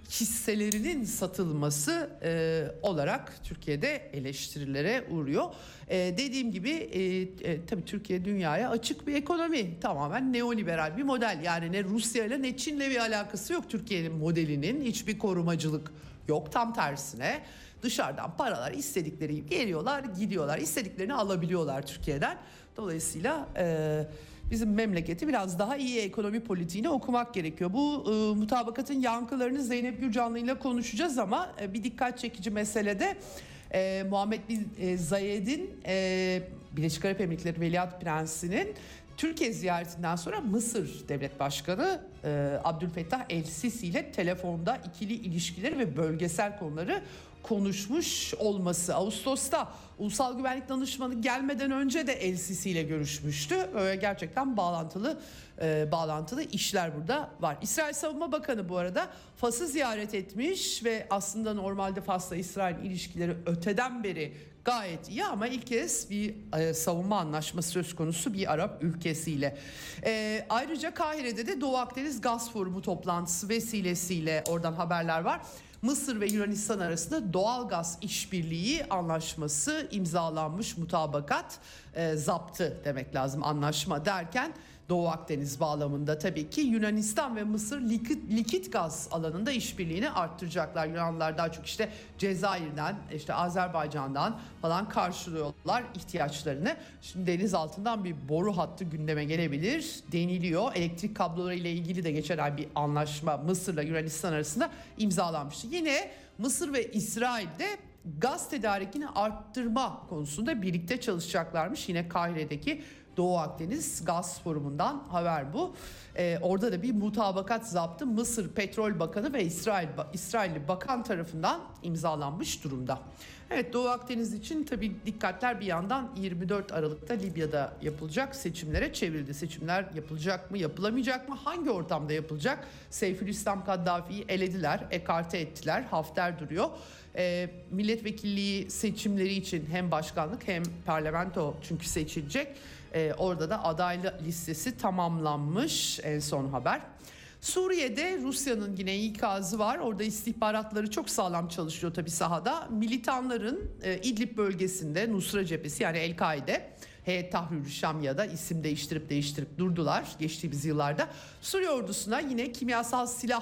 hisselerinin satılması e, olarak Türkiye'de eleştirilere uğruyor. E, dediğim gibi e, e, tabii Türkiye dünyaya açık bir ekonomi, tamamen neoliberal bir model. Yani ne Rusya ile ne Çin'le bir alakası yok Türkiye'nin modelinin, hiçbir korumacılık yok, tam tersine. Dışarıdan paralar istedikleri geliyorlar, gidiyorlar, istediklerini alabiliyorlar Türkiye'den. Dolayısıyla e, bizim memleketi biraz daha iyi ekonomi politiğini okumak gerekiyor. Bu e, mutabakatın yankılarını Zeynep Gürcanlı ile konuşacağız ama e, bir dikkat çekici mesele de e, Muhammed bin e, Zayed'in e, Birleşik Arap Emirlikleri Veliaht Prensi'nin Türkiye ziyaretinden sonra Mısır Devlet Başkanı e, Abdülfettah El-Sisi ile telefonda ikili ilişkileri ve bölgesel konuları konuşmuş olması. Ağustos'ta Ulusal Güvenlik Danışmanı gelmeden önce de El-Sisi ile görüşmüştü. Öyle gerçekten bağlantılı e, bağlantılı işler burada var. İsrail Savunma Bakanı bu arada Fas'ı ziyaret etmiş ve aslında normalde Fas'la İsrail ilişkileri öteden beri gayet iyi ama ilk kez bir e, savunma anlaşması söz konusu bir Arap ülkesiyle. E, ayrıca Kahire'de de Doğu Akdeniz Gaz Forumu toplantısı vesilesiyle oradan haberler var. Mısır ve Yunanistan arasında doğal gaz işbirliği anlaşması imzalanmış, mutabakat e, zaptı demek lazım anlaşma derken. Doğu Akdeniz bağlamında tabii ki Yunanistan ve Mısır likit, likit gaz alanında işbirliğini arttıracaklar. Yunanlılar daha çok işte Cezayir'den, işte Azerbaycan'dan falan karşılıyorlar ihtiyaçlarını. Şimdi deniz altından bir boru hattı gündeme gelebilir deniliyor. Elektrik kabloları ile ilgili de geçen ay bir anlaşma Mısır'la Yunanistan arasında imzalanmıştı. Yine Mısır ve İsrail'de gaz tedarikini arttırma konusunda birlikte çalışacaklarmış. Yine Kahire'deki Doğu Akdeniz Gaz Forumu'ndan haber bu. Ee, orada da bir mutabakat zaptı Mısır Petrol Bakanı ve İsrail İsrailli Bakan tarafından imzalanmış durumda. Evet, Doğu Akdeniz için tabii dikkatler bir yandan yirmi dört Aralık'ta Libya'da yapılacak seçimlere çevrildi. Seçimler yapılacak mı, yapılamayacak mı, hangi ortamda yapılacak? Seyfülislam Kaddafi'yi elediler, ekarte ettiler, Hafter duruyor. E, milletvekilliği seçimleri için hem başkanlık hem parlamento çünkü seçilecek. E, orada da adaylı listesi tamamlanmış, en son haber. Suriye'de Rusya'nın yine ikazı var. Orada istihbaratları çok sağlam çalışıyor tabii sahada. Militanların e, İdlib bölgesinde Nusra Cephesi yani El-Kaide, Heyet Tahrir-i Şamya'da isim değiştirip değiştirip durdular geçtiğimiz yıllarda. Suriye ordusuna yine kimyasal silah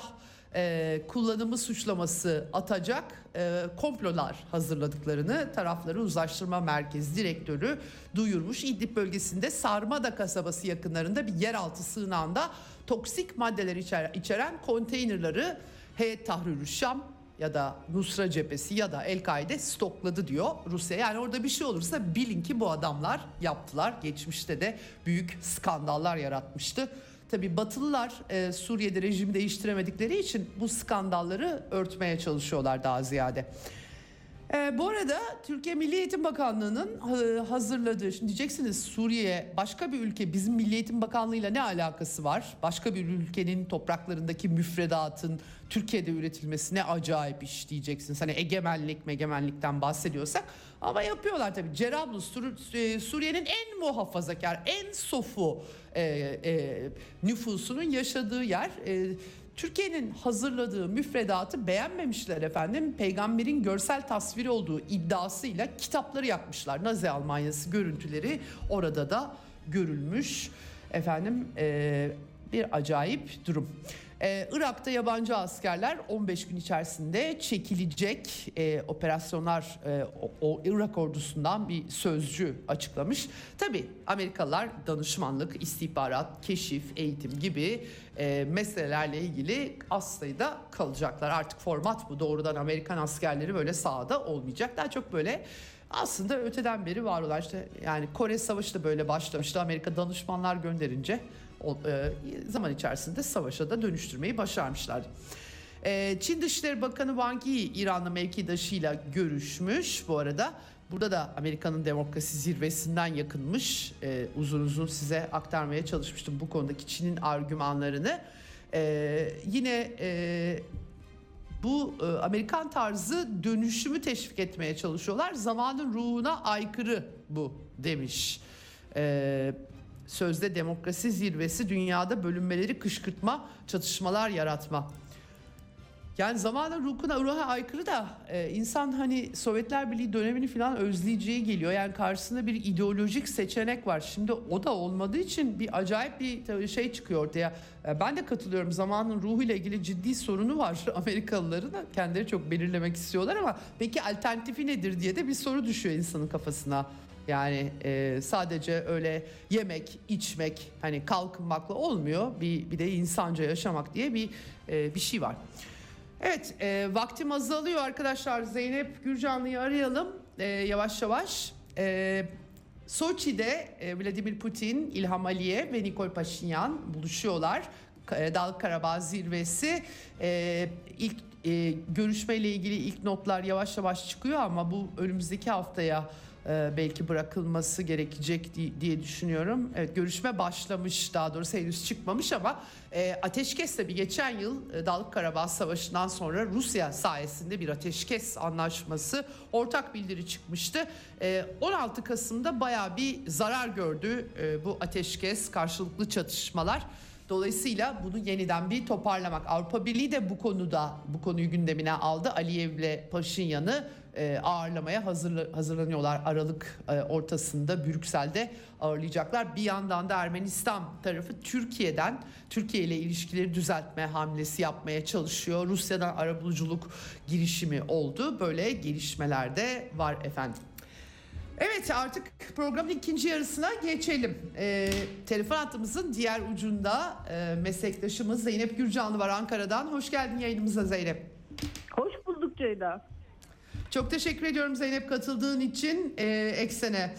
e, kullanımı suçlaması atacak e, komplolar hazırladıklarını tarafları uzlaştırma merkezi direktörü duyurmuş. İdlib bölgesinde Sarmada kasabası yakınlarında bir yeraltı sığınağında toksik maddeler içer, içeren konteynerları Heyet Tahrir-i Şam ya da Nusra Cephesi ya da El-Kaide stokladı diyor Rusya. Yani orada bir şey olursa bilin ki bu adamlar yaptılar. Geçmişte de büyük skandallar yaratmıştı. Tabii Batılılar e, Suriye'de rejimi değiştiremedikleri için bu skandalları örtmeye çalışıyorlar daha ziyade. E, bu arada Türkiye Milli Eğitim Bakanlığı'nın e, hazırladığı, şimdi diyeceksiniz Suriye başka bir ülke, bizim Milli Eğitim Bakanlığı'yla ne alakası var? Başka bir ülkenin topraklarındaki müfredatın Türkiye'de üretilmesi ne acayip iş diyeceksiniz. Hani egemenlik megemenlikten bahsediyorsak ama yapıyorlar tabii. Cerablus Suriye'nin en muhafazakar, en sofu e, e, nüfusunun yaşadığı yer. E, Türkiye'nin hazırladığı müfredatı beğenmemişler efendim. Peygamberin görsel tasviri olduğu iddiasıyla kitapları yakmışlar. Nazi Almanyası görüntüleri orada da görülmüş. Efendim e, bir acayip durum. Ee, Irak'ta yabancı askerler on beş gün içerisinde çekilecek. Ee, operasyonlar e, o, o Irak ordusundan bir sözcü açıklamış. Tabii Amerikalılar danışmanlık, istihbarat, keşif, eğitim gibi e, meselelerle ilgili az sayıda kalacaklar. Artık format bu. Doğrudan Amerikan askerleri böyle sahada olmayacak. Daha çok böyle aslında öteden beri var olan işte yani Kore Savaşı da böyle başlamıştı. Amerika danışmanlar gönderince o, e, zaman içerisinde savaşa da dönüştürmeyi başarmışlardı. E, Çin Dışişleri Bakanı Wang Yi İranlı mevkidaşıyla görüşmüş bu arada. Burada da Amerika'nın demokrasi zirvesinden yakınmış. E, uzun uzun size aktarmaya çalışmıştım bu konudaki Çin'in argümanlarını. E, yine e, bu e, Amerikan tarzı dönüşümü teşvik etmeye çalışıyorlar. Zamanın ruhuna aykırı bu demiş. E, sözde demokrasi zirvesi dünyada bölünmeleri kışkırtma, çatışmalar yaratma. Yani zamanın ruhuna, ruha aykırı da e, insan hani Sovyetler Birliği dönemini falan özleyeceği geliyor. Yani karşısında bir ideolojik seçenek var. Şimdi o da olmadığı için bir acayip bir şey çıkıyor ortaya. E, ben de katılıyorum, zamanın ruhuyla ilgili ciddi sorunu var. Amerikalıların da kendileri çok belirlemek istiyorlar ama peki alternatifi nedir diye de bir soru düşüyor insanın kafasına. Yani e, sadece öyle yemek, içmek, hani kalkınmakla olmuyor. Bir, bir de insanca yaşamak diye bir e, bir şey var. Evet, e, vaktim azalıyor arkadaşlar. Zeynep Gürcanlı'yı arayalım e, yavaş yavaş. E, Soçi'de e, Vladimir Putin, İlham Aliyev ve Nikol Paşinyan buluşuyorlar. E, Dağlık Karabağ zirvesi. E, ilk e, görüşmeyle ilgili ilk notlar yavaş yavaş çıkıyor ama bu önümüzdeki haftaya belki bırakılması gerekecek diye düşünüyorum. Evet, görüşme başlamış, daha doğrusu henüz çıkmamış ama e, ateşkes tabii geçen yıl e, Dağlık Karabağ Savaşı'ndan sonra Rusya sayesinde bir ateşkes anlaşması, ortak bildiri çıkmıştı. E, on altı Kasım'da bayağı bir zarar gördü e, bu ateşkes, karşılıklı çatışmalar. Dolayısıyla bunu yeniden bir toparlamak. Avrupa Birliği de bu konuda bu konuyu gündemine aldı. Aliyev'le Paşinyan'ı e, ağırlamaya hazır, hazırlanıyorlar. Aralık e, ortasında Brüksel'de ağırlayacaklar. Bir yandan da Ermenistan tarafı Türkiye'den Türkiye ile ilişkileri düzeltme hamlesi yapmaya çalışıyor. Rusya'dan arabuluculuk girişimi oldu. Böyle gelişmeler de var efendim. Evet, artık programın ikinci yarısına geçelim. Ee, telefon hattımızın diğer ucunda e, meslektaşımız Zeynep Gürcanlı var Ankara'dan. Hoş geldin yayınımıza Zeynep. Hoş bulduk Ceyda. Çok teşekkür ediyorum Zeynep katıldığın için e, Eksen'e.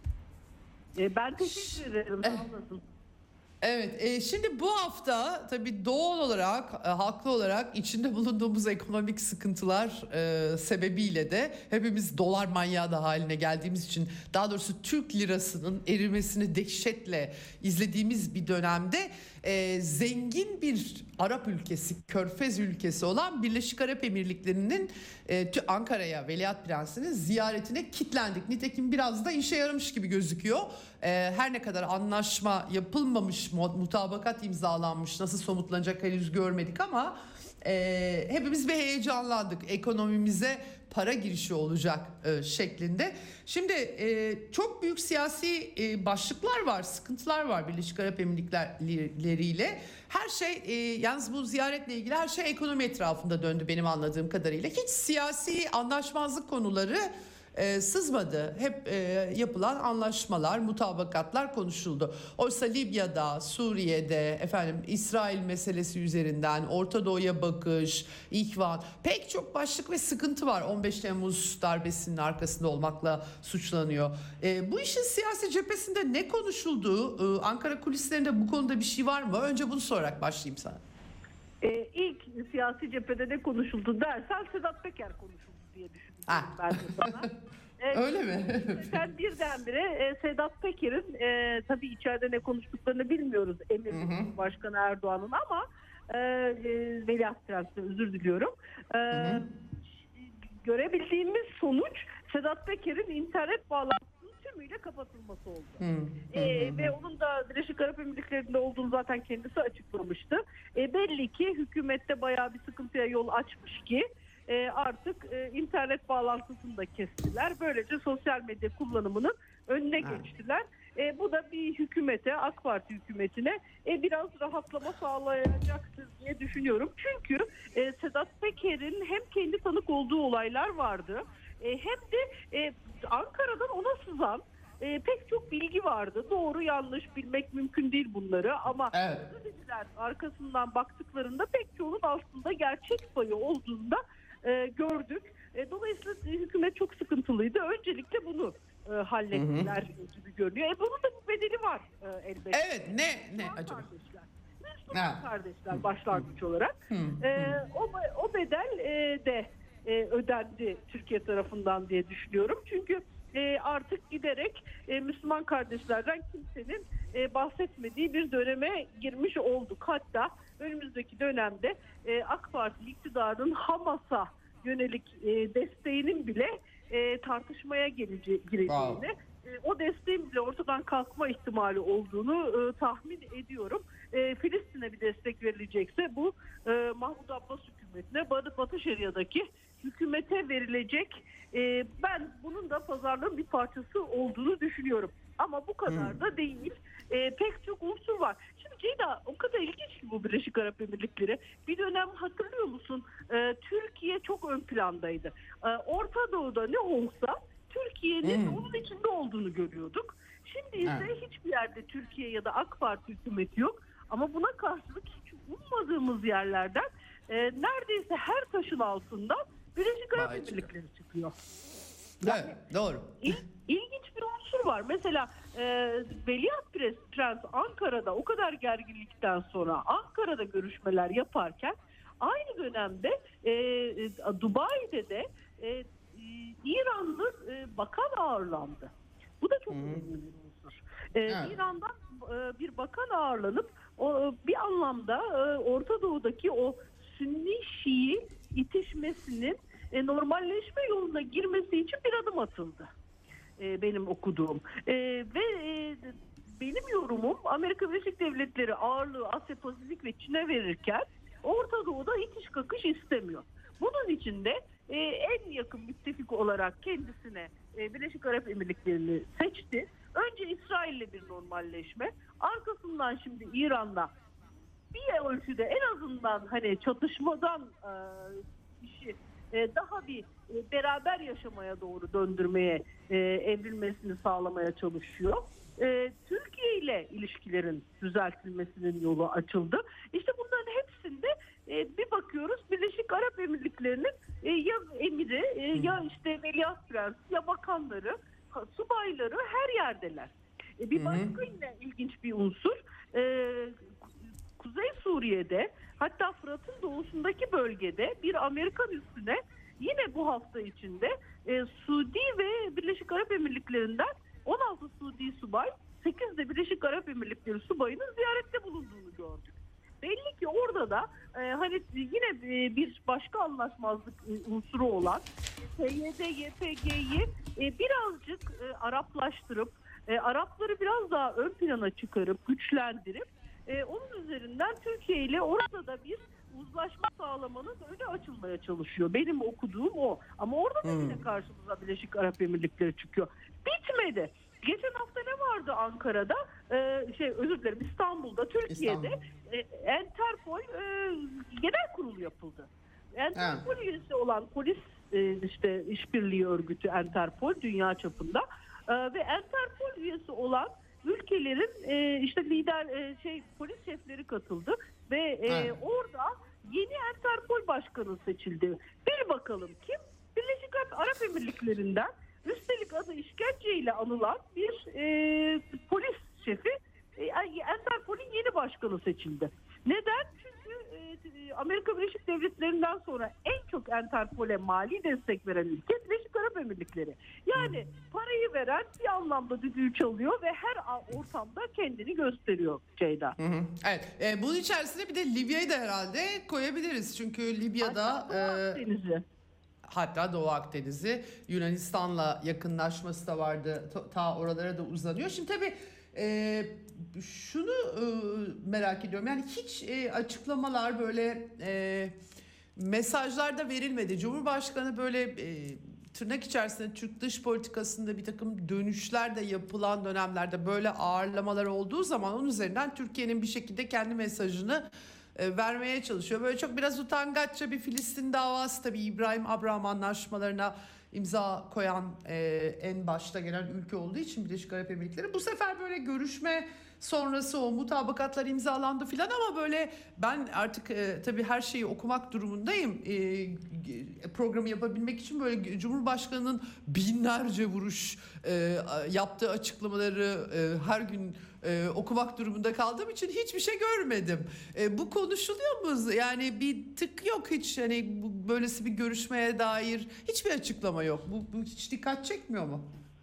E, ben teşekkür ederim. Sağ olasın. Evet, e, şimdi bu hafta tabii doğal olarak, e, haklı olarak içinde bulunduğumuz ekonomik sıkıntılar e, sebebiyle de hepimiz dolar manyağı da haline geldiğimiz için, daha doğrusu Türk lirasının erimesini dehşetle izlediğimiz bir dönemde e, zengin bir Arap ülkesi, Körfez ülkesi olan Birleşik Arap Emirlikleri'nin e, Ankara'ya Veliaht Prensi'nin ziyaretine kilitlendik. Nitekim biraz da işe yaramış gibi gözüküyor. E, her ne kadar anlaşma yapılmamış, mutabakat imzalanmış, nasıl somutlanacak henüz görmedik ama e, hepimiz bir heyecanlandık. Ekonomimize para girişi olacak e, şeklinde. Şimdi e, çok büyük siyasi e, başlıklar var, sıkıntılar var Birleşik Arap Emirlikleri ile. Her şey e, yalnız bu ziyaretle ilgili her şey ekonomi etrafında döndü benim anladığım kadarıyla. Hiç siyasi anlaşmazlık konuları e, sızmadı. Hep e, yapılan anlaşmalar, mutabakatlar konuşuldu. Oysa Libya'da, Suriye'de, efendim İsrail meselesi üzerinden Orta Doğu'ya bakış, İhvan, pek çok başlık ve sıkıntı var. on beş Temmuz darbesinin arkasında olmakla suçlanıyor. E, bu işin siyasi cephesinde ne konuşuldu? E, Ankara kulislerinde bu konuda bir şey var mı? Önce bunu sorarak başlayayım sana. E, ilk siyasi cephede ne konuşuldu dersen Sedat Peker konuşuldu diye düşünüyorum Ah. ben de sana. E, Öyle mi? Sen birdenbire e, Sedat Peker'in e, tabii içeride ne konuştuklarını bilmiyoruz Emir Başkanı Erdoğan'ın ama e, e, Veliaht Prensi özür diliyorum. E, hı hı. Görebildiğimiz sonuç Sedat Peker'in internet bağlantısının tümüyle kapatılması oldu. Hı hı. E, ve onun da Birleşik Arap Emirlikleri'nde olduğunu zaten kendisi açıklamıştı. E, belli ki hükümette bayağı bir sıkıntıya yol açmış ki E, artık e, internet bağlantısını da kestiler. Böylece sosyal medya kullanımının önüne evet. geçtiler. E, bu da bir hükümete, AK Parti hükümetine e, biraz rahatlama sağlayacaktır diye düşünüyorum. Çünkü e, Sedat Peker'in hem kendi tanık olduğu olaylar vardı e, hem de e, Ankara'dan ona sızan E, pek çok bilgi vardı. Doğru yanlış bilmek mümkün değil bunları ama evet. gazeteciler arkasından baktıklarında pek çoğunun aslında gerçek payı olduğunda e, gördük. E, dolayısıyla hükümet çok sıkıntılıydı. Öncelikle bunu e, hallettiler hı hı. gibi görünüyor. E, bunun da bir bedeli var e, elbette. Evet ne? ne acaba? Kardeşler. Müslüman kardeşler başlangıç olarak. Hı hı. E, o, o bedel e, de e, ödendi Türkiye tarafından diye düşünüyorum. Çünkü E, artık giderek e, Müslüman kardeşlerden kimsenin e, bahsetmediği bir döneme girmiş olduk. Hatta önümüzdeki dönemde e, AK Parti iktidarının Hamas'a yönelik e, desteğinin bile e, tartışmaya gelece- gireceğini, wow. e, o desteğin bile ortadan kalkma ihtimali olduğunu e, tahmin ediyorum. e, Filistin'e bir destek verilecekse bu e, Mahmut Abbas hükümetine, Batı, Batı Şeria'daki hükümete verilecek. E, ben bunun da pazarlığın bir parçası olduğunu düşünüyorum. Ama bu kadar hmm. da değil. E, pek çok unsur var. Şimdi Ceyda, o kadar ilginç ki bu Birleşik Arap Emirlikleri. Bir dönem hatırlıyor musun? E, Türkiye çok ön plandaydı. E, Orta Doğu'da ne olsa Türkiye'nin hmm. onun içinde olduğunu görüyorduk. Şimdi ise evet. hiçbir yerde Türkiye ya da AK Parti hükümeti yok. Ama buna karşılık hiç ummadığımız yerlerden e, neredeyse her taşın altından Birleşik Arap Emirlikleri çıkıyor. Yani, evet, doğru. İl, ilginç bir unsur var. Mesela e, Veliaht Prens Ankara'da o kadar gerginlikten sonra Ankara'da görüşmeler yaparken aynı dönemde e, e, Dubai'de de e, e, İranlı e, bakan ağırlandı. Bu da çok önemli bir unsur. E, evet. İran'dan e, bir bakan ağırlanıp o, bir anlamda e, Orta Doğu'daki o Sünni Şii itişmesinin e, normalleşme yoluna girmesi için bir adım atıldı. E, benim okuduğum. E, ve e, benim yorumum Amerika Birleşik Devletleri ağırlığı Asya Pasifik ve Çin'e verirken Orta Doğu'da itiş kakış istemiyor. Bunun için de e, en yakın müttefik olarak kendisine e, Birleşik Arap Emirlikleri'ni seçti. Önce İsrail'le bir normalleşme, arkasından şimdi İran'la bir ölçüde en azından hani çatışmadan e, işi e, daha bir e, beraber yaşamaya doğru döndürmeye, e, evrilmesini sağlamaya çalışıyor. E, Türkiye ile ilişkilerin düzeltilmesinin yolu açıldı. İşte bunların hepsinde e, bir bakıyoruz Birleşik Arap Emirlikleri'nin e, ya emiri, e, ya işte Veliaht Prens, ya bakanları, subayları her yerdeler. E, bir başka yine ilginç bir unsur. E, Kuzey Suriye'de, hatta Fırat'ın doğusundaki bölgede bir Amerikan üssüne yine bu hafta içinde e, Suudi ve Birleşik Arap Emirlikleri'nden on altı Suudi subay, sekiz de Birleşik Arap Emirlikleri subayının ziyarette bulunduğunu gördük. Belli ki orada da e, hani yine e, bir başka anlaşmazlık e, unsuru olan P Y D Y P G'yi e, birazcık e, Araplaştırıp, e, Arapları biraz daha ön plana çıkarıp, güçlendirip e, onun üzerinden Türkiye ile orada da bir uzlaşma sağlamanın önü açılmaya çalışıyor. Benim okuduğum o. Ama orada da yine karşımıza Birleşik Arap Emirlikleri çıkıyor. Bitmedi. Geçen hafta ne vardı Ankara'da? Ee, şey özür dilerim İstanbul'da, Türkiye'de İstanbul. e, Interpol e, genel kurulu yapıldı. Interpol ha. üyesi olan polis e, işte işbirliği örgütü Interpol dünya çapında e, ve Interpol üyesi olan ülkelerin e, işte lider e, şey polis şefleri katıldı ve e, orada yeni Interpol başkanı seçildi. Bir bakalım kim? Birleşik Arap Emirlikleri'nden, üstelik adı işkenceyle anılan bir e, polis şefi e, Interpol'ün yeni başkanı seçildi. Neden? Çünkü e, Amerika Birleşik Devletleri'nden sonra en çok Interpol'e mali destek veren ülke Birleşik Arap Emirlikleri. Yani parayı veren bir anlamda düdüğü çalıyor ve her ortamda kendini gösteriyor Ceyda. Hı hı. Evet. E, bunun içerisine bir de Libya'yı da herhalde koyabiliriz. Çünkü Libya'da Hatta Doğu Akdeniz'i. E, hatta Doğu Akdeniz'i Yunanistan'la yakınlaşması da vardı. Ta oralara da uzanıyor. Şimdi tabii e, şunu e, merak ediyorum. Yani hiç e, açıklamalar böyle e, mesajlar da verilmedi. Cumhurbaşkanı böyle e, tırnak içerisinde Türk dış politikasında bir takım dönüşler de yapılan dönemlerde böyle ağırlamalar olduğu zaman onun üzerinden Türkiye'nin bir şekilde kendi mesajını e, vermeye çalışıyor. Böyle çok biraz utangaçça bir Filistin davası, tabii İbrahim Abraham anlaşmalarına imza koyan e, en başta gelen ülke olduğu için Birleşik Arap Emirlikleri. Bu sefer böyle görüşme sonrası o mutabakatlar imzalandı filan ama böyle ben artık e, tabii her şeyi okumak durumundayım. E, programı yapabilmek için böyle Cumhurbaşkanı'nın binlerce vuruş e, yaptığı açıklamaları e, her gün e, okumak durumunda kaldığım için hiçbir şey görmedim. E, bu konuşuluyor mu? Yani bir tık yok hiç, hani bu, böylesi bir görüşmeye dair hiçbir açıklama yok. Bu, bu hiç dikkat çekmiyor mu?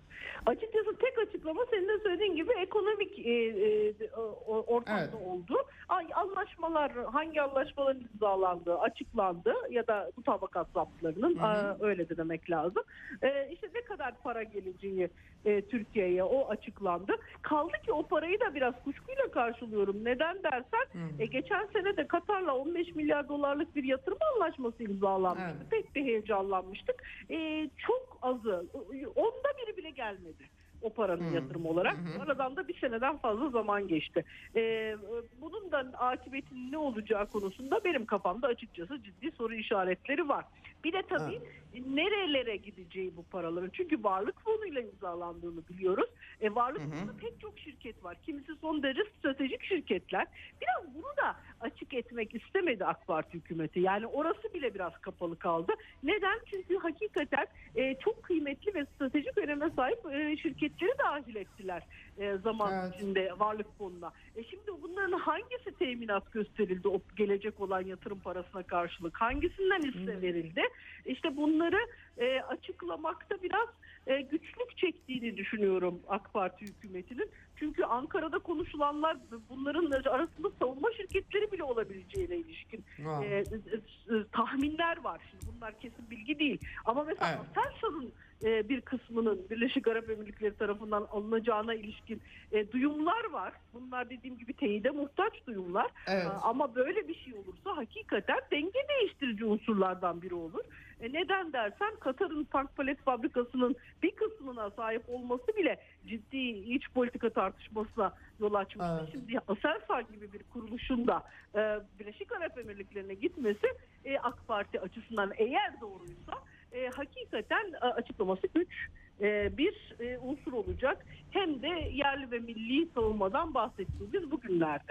Açıkçası tek açıklama senin de söylediğin gibi ekonomik e, e, ortamda Evet. oldu. Ay, anlaşmalar, hangi anlaşmaların imzalandığı açıklandı ya da mutabakat zaptlarının a, öyle de demek lazım. E, işte ne kadar para geleceği e, Türkiye'ye o açıklandı. Kaldı ki o parayı da biraz kuşkuyla karşılıyorum. Neden dersen e, geçen sene de Katar'la on beş milyar dolarlık bir yatırım anlaşması imzalanmıştı. Evet. Pek bir heyecanlanmıştık. E, çok azı, onda biri bile gelmedi o paranın yatırım olarak. Aradan da bir seneden fazla zaman geçti. Ee, bunun da akıbetinin ne olacağı konusunda benim kafamda açıkçası ciddi soru işaretleri var. Bir de tabii evet. nerelere gideceği bu paraların. Çünkü varlık fonuyla imzalandığını biliyoruz. E, varlık fonunda pek çok şirket var. Kimisi son derece stratejik şirketler. Biraz bunu da açık etmek istemedi AK Parti hükümeti. Yani orası bile biraz kapalı kaldı. Neden? Çünkü hakikaten e, çok kıymetli ve stratejik öneme sahip e, şirketleri dahil ettiler e, zaman evet. içinde varlık fonuna. E, şimdi bunların hangisi teminat gösterildi o gelecek olan yatırım parasına karşılık? Hangisinden hisse verildi? İşte bunları e, açıklamakta biraz e, güçlük çektiğini düşünüyorum AK Parti hükümetinin. Çünkü Ankara'da konuşulanlar bunların arasında savunma şirketleri bile olabileceğine ilişkin e, e, e, tahminler var. Şimdi bunlar kesin bilgi değil. Ama mesela evet. Aselsan'ın e, bir kısmının Birleşik Arap Emirlikleri tarafından alınacağına ilişkin e, duyumlar var. Bunlar dediğim gibi teyide muhtaç duyumlar. Evet. A, ama böyle bir şey olursa hakikaten denge değiştirici unsurlardan biri olur. E, neden dersen Katar'ın tank palet fabrikasının bir kısmına sahip olması bile ciddi iç politika tartışmasına yol açmıştı. Evet. Şimdi Aselsan gibi bir kuruluşun da e, Birleşik Arap Emirlikleri'ne gitmesi e, AK Parti açısından eğer doğruysa e, hakikaten e, açıklaması güç e, bir e, unsur olacak. Hem de yerli ve milli savunmadan bahsettiğimiz bugünlerde.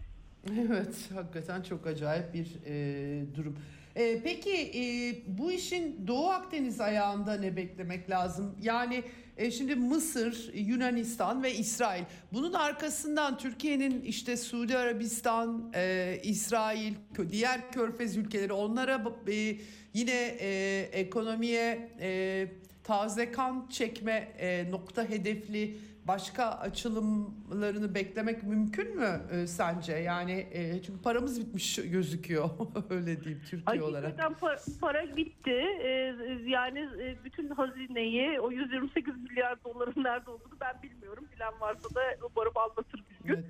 Evet, hakikaten çok acayip bir e, durum. E, peki e, bu işin Doğu Akdeniz ayağında ne beklemek lazım? Yani e, şimdi Mısır, Yunanistan ve İsrail. Bunun arkasından Türkiye'nin işte Suudi Arabistan, e, İsrail, diğer Körfez ülkeleri onlara e, yine e, ekonomiye e, taze kan çekme e, nokta hedefli başka açılımlarını beklemek mümkün mü e, sence? Yani e, çünkü paramız bitmiş gözüküyor öyle diyeyim Türkiye Hakikaten olarak. Hakikaten para, para bitti. Ee, yani e, bütün hazineyi o yüz yirmi sekiz milyar doların nerede olduğunu ben bilmiyorum. Bilen varsa da umarım anlatır bir gün. Evet.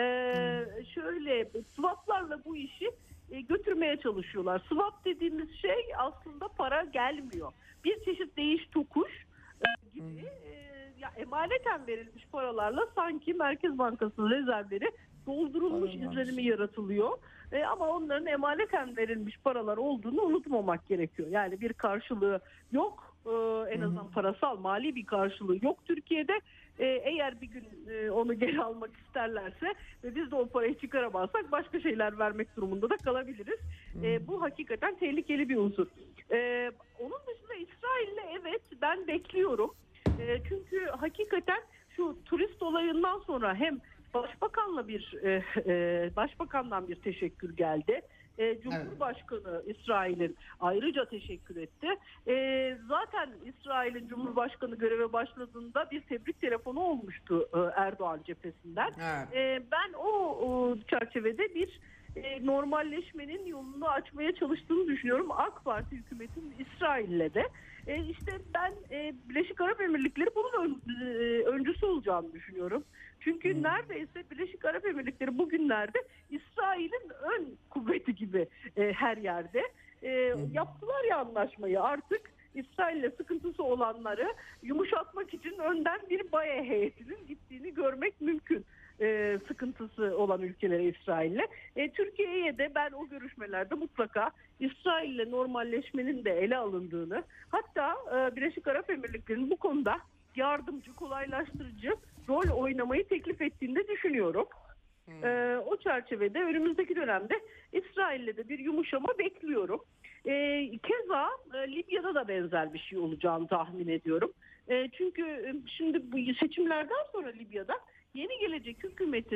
Ee, şöyle swaplarla bu işi e, götürmeye çalışıyorlar. Swap dediğimiz şey aslında para gelmiyor. Bir çeşit değiş tokuş e, gibi e, ya emaneten verilmiş paralarla sanki Merkez Bankası'nın rezervleri doldurulmuş Allah izlenimi Allah. yaratılıyor. E, ama onların emaneten verilmiş paralar olduğunu unutmamak gerekiyor. Yani bir karşılığı yok. E, en azından Hı-hı. parasal, mali bir karşılığı yok Türkiye'de. E, eğer bir gün e, onu geri almak isterlerse ve biz de o parayı çıkaramazsak başka şeyler vermek durumunda da kalabiliriz. E, bu hakikaten tehlikeli bir unsur. E, onun dışında İsrail'le evet ben bekliyorum. E, çünkü hakikaten şu turist olayından sonra hem Başbakanla bir e, e, Başbakandan bir teşekkür geldi. E, Cumhurbaşkanı evet. İsrail'in ayrıca teşekkür etti. E, zaten İsrail'in Cumhurbaşkanı göreve başladığında bir tebrik telefonu olmuştu e, Erdoğan cephesinden. Evet. E, ben o, o çerçevede bir e, normalleşmenin yolunu açmaya çalıştığını düşünüyorum. AK Parti hükümetinin İsrail'le de. E, işte ben e, Birleşik Arap Emirlikleri bunun ön, e, öncüsü olacağını düşünüyorum. Çünkü hmm. neredeyse Birleşik Arap Emirlikleri bugünlerde İsrail'in ön kuvveti gibi e, her yerde. E, hmm. Yaptılar ya anlaşmayı, artık İsrail'le sıkıntısı olanları yumuşatmak için önden bir baye heyetinin gittiğini görmek mümkün. E, sıkıntısı olan ülkelere İsrail'le. E, Türkiye'ye de ben o görüşmelerde mutlaka İsrail'le normalleşmenin de ele alındığını, hatta e, Birleşik Arap Emirlikleri'nin bu konuda yardımcı, kolaylaştırıcı rol oynamayı teklif ettiğini de düşünüyorum. Hmm. E, o çerçevede önümüzdeki dönemde İsrail'le de bir yumuşama bekliyorum. E, keza e, Libya'da da benzer bir şey olacağını tahmin ediyorum. E, çünkü e, şimdi bu seçimlerden sonra Libya'da yeni gelecek hükumetin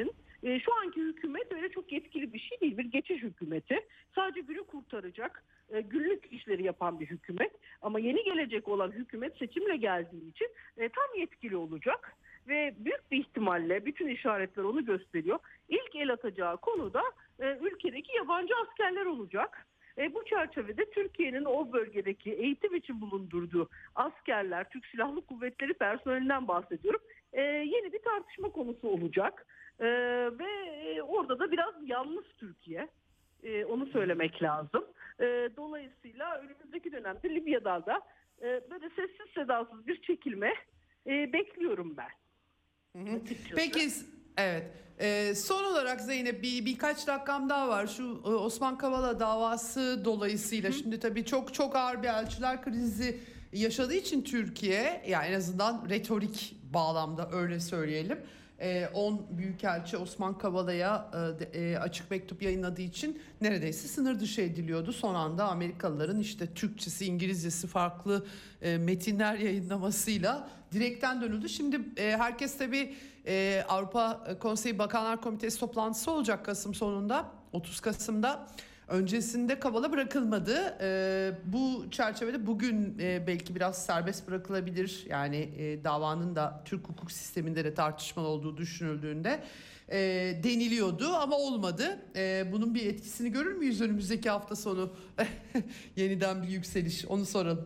E, şu anki hükümet öyle çok yetkili bir şey değil. Bir geçiş hükümeti. Sadece günü kurtaracak, e, günlük işleri yapan bir hükümet. Ama yeni gelecek olan hükümet seçimle geldiği için e, tam yetkili olacak. Ve büyük bir ihtimalle bütün işaretler onu gösteriyor. İlk el atacağı konu da e, ülkedeki yabancı askerler olacak. E, bu çerçevede Türkiye'nin o bölgedeki eğitim için bulundurduğu askerler, Türk Silahlı Kuvvetleri personelinden bahsediyorum. E, yeni bir tartışma konusu olacak. E, ve e, orada da biraz yalnız Türkiye. E, onu söylemek lazım. E, dolayısıyla önümüzdeki dönemde Libya'da da e, böyle sessiz sedasız bir çekilme e, bekliyorum ben. Hı hı. Peki, evet. Ee, son olarak Zeynep, bir birkaç dakikam daha var. Şu e, Osman Kavala davası dolayısıyla Hı. şimdi tabii çok çok ağır bir elçiler krizi yaşadığı için Türkiye, yani en azından retorik bağlamda öyle söyleyelim, on büyükelçi Osman Kavala'ya e, açık mektup yayınladığı için neredeyse sınır dışı ediliyordu. Son anda Amerikalıların işte Türkçesi, İngilizcesi farklı e, metinler yayınlamasıyla direkten dönüldü. Şimdi e, herkes tabii e, Avrupa Konseyi Bakanlar Komitesi toplantısı olacak Kasım sonunda, otuz Kasım'da. Öncesinde Kavala bırakılmadı. Ee, bu çerçevede bugün e, belki biraz serbest bırakılabilir. Yani e, davanın da Türk hukuk sisteminde de tartışmalı olduğu düşünüldüğünde e, deniliyordu ama olmadı. E, bunun bir etkisini görür müyüz önümüzdeki hafta sonu? Yeniden bir yükseliş, onu soralım.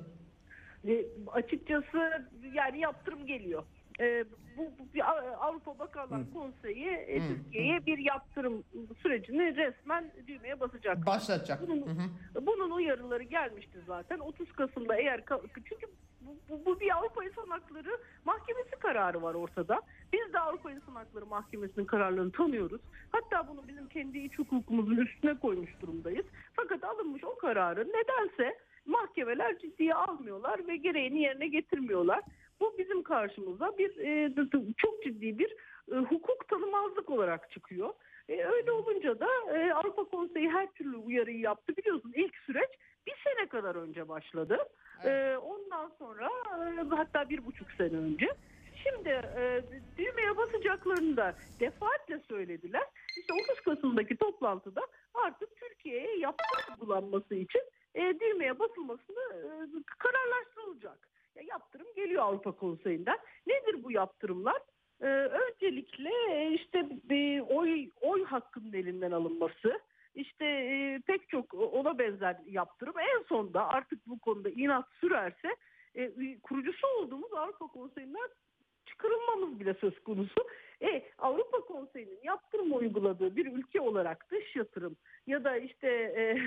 E, açıkçası yani yaptırım geliyor. E, bu, bu Avrupa Bakanlar Hı. Konseyi e, Türkiye'ye bir yaptırım sürecini resmen düğmeye basacak. Başlatacak. Bunun, Hı. bunun uyarıları gelmişti zaten. otuz Kasım'da eğer çünkü bu, bu, bu bir Avrupa İnsan Hakları Mahkemesi kararı var ortada. Biz de Avrupa İnsan Hakları Mahkemesi'nin kararlarını tanıyoruz. Hatta bunu bizim kendi iç hukukumuzun üstüne koymuş durumdayız. Fakat alınmış o kararı nedense mahkemeler ciddiye almıyorlar ve gereğini yerine getirmiyorlar. Bu bizim karşımıza bir e, çok ciddi bir e, hukuk tanımazlık olarak çıkıyor. E, öyle olunca da e, Avrupa Konseyi her türlü uyarıyı yaptı. Biliyorsun ilk süreç bir sene kadar önce başladı. Evet. E, ondan sonra e, hatta bir buçuk sene önce. Şimdi e, düğmeye basacaklarını da defaatle söylediler. İşte otuz Kasım'daki toplantıda artık Türkiye'ye yaptırım uygulanması için e, düğmeye basılmasını e, kararlaştırılacak. Ya yaptırım geliyor Avrupa Konseyi'nden. Nedir bu yaptırımlar? Ee, öncelikle işte bir oy oy hakkının elinden alınması, işte e, pek çok ona benzer yaptırım. En sonda artık bu konuda inat sürerse e, kurucusu olduğumuz Avrupa Konseyi'nden çıkarılmamız bile söz konusu. E, Avrupa Konseyi'nin yaptırım uyguladığı bir ülke olarak dış yatırım ya da işte e,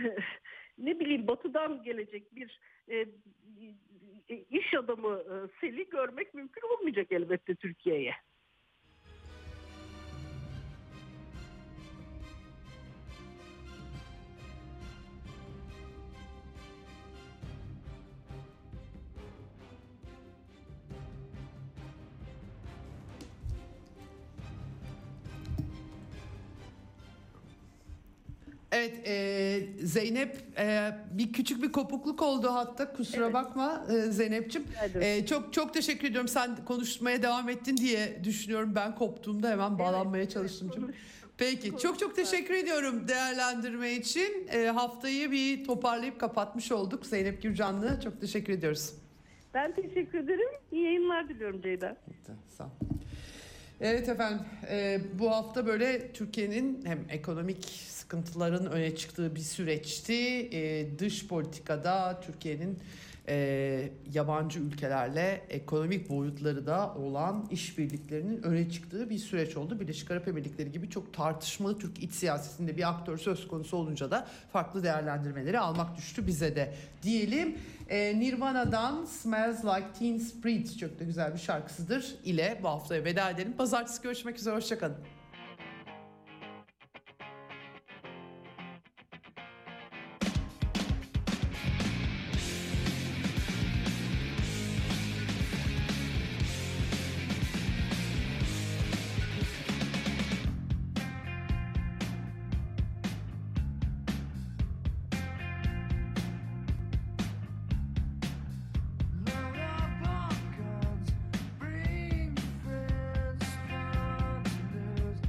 ne bileyim batıdan gelecek bir e, iş adamı e, seli görmek mümkün olmayacak elbette Türkiye'ye. Evet e, Zeynep, e, bir küçük bir kopukluk oldu hatta, kusura evet. bakma e, Zeynep'ciğim. E, çok çok teşekkür ediyorum, sen konuşmaya devam ettin diye düşünüyorum, ben koptuğumda hemen bağlanmaya evet, çalıştım. Evet, Peki konuş, çok çok teşekkür evet. ediyorum değerlendirme için. E, haftayı bir toparlayıp kapatmış olduk. Zeynep Gürcanlı, çok teşekkür ediyoruz. Ben teşekkür ederim. İyi yayınlar diliyorum Ceyda. Evet, sağ ol. Evet efendim, e, bu hafta böyle Türkiye'nin hem ekonomik sıkıntıların öne çıktığı bir süreçti. E, dış politikada Türkiye'nin e, yabancı ülkelerle ekonomik boyutları da olan işbirliklerinin öne çıktığı bir süreç oldu. Birleşik Arap Emirlikleri gibi çok tartışmalı Türk iç siyasetinde bir aktör söz konusu olunca da farklı değerlendirmeleri almak düştü bize de diyelim. E, Nirvana'dan Smells Like Teen Spirit çok da güzel bir şarkısıdır ile bu haftaya veda edelim. Pazartesi görüşmek üzere, hoşçakalın. Bring your friends, come to lose.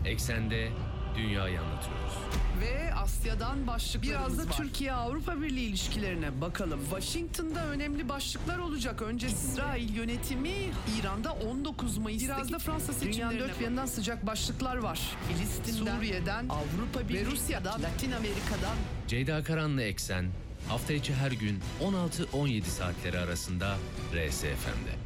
Eksende dünyayı anlatıyoruz. Ve Asya'dan başlıklarımız Biraz da var. Türkiye-Avrupa Birliği ilişkilerine bakalım. Washington'da önemli başlıklar olacak. Önce İsrail yönetimi İran'da on dokuz Mayıs'taki biraz da Fransa seçimlerine. Dünyanın dört bir yanından sıcak başlıklar var. Filistin'den, Suriye'den, Avrupa Birliği ve Rusya'dan, Latin Amerika'dan. Ceyda Karan'la Eksen hafta içi her gün on altı on yedi saatleri arasında R S F M'de.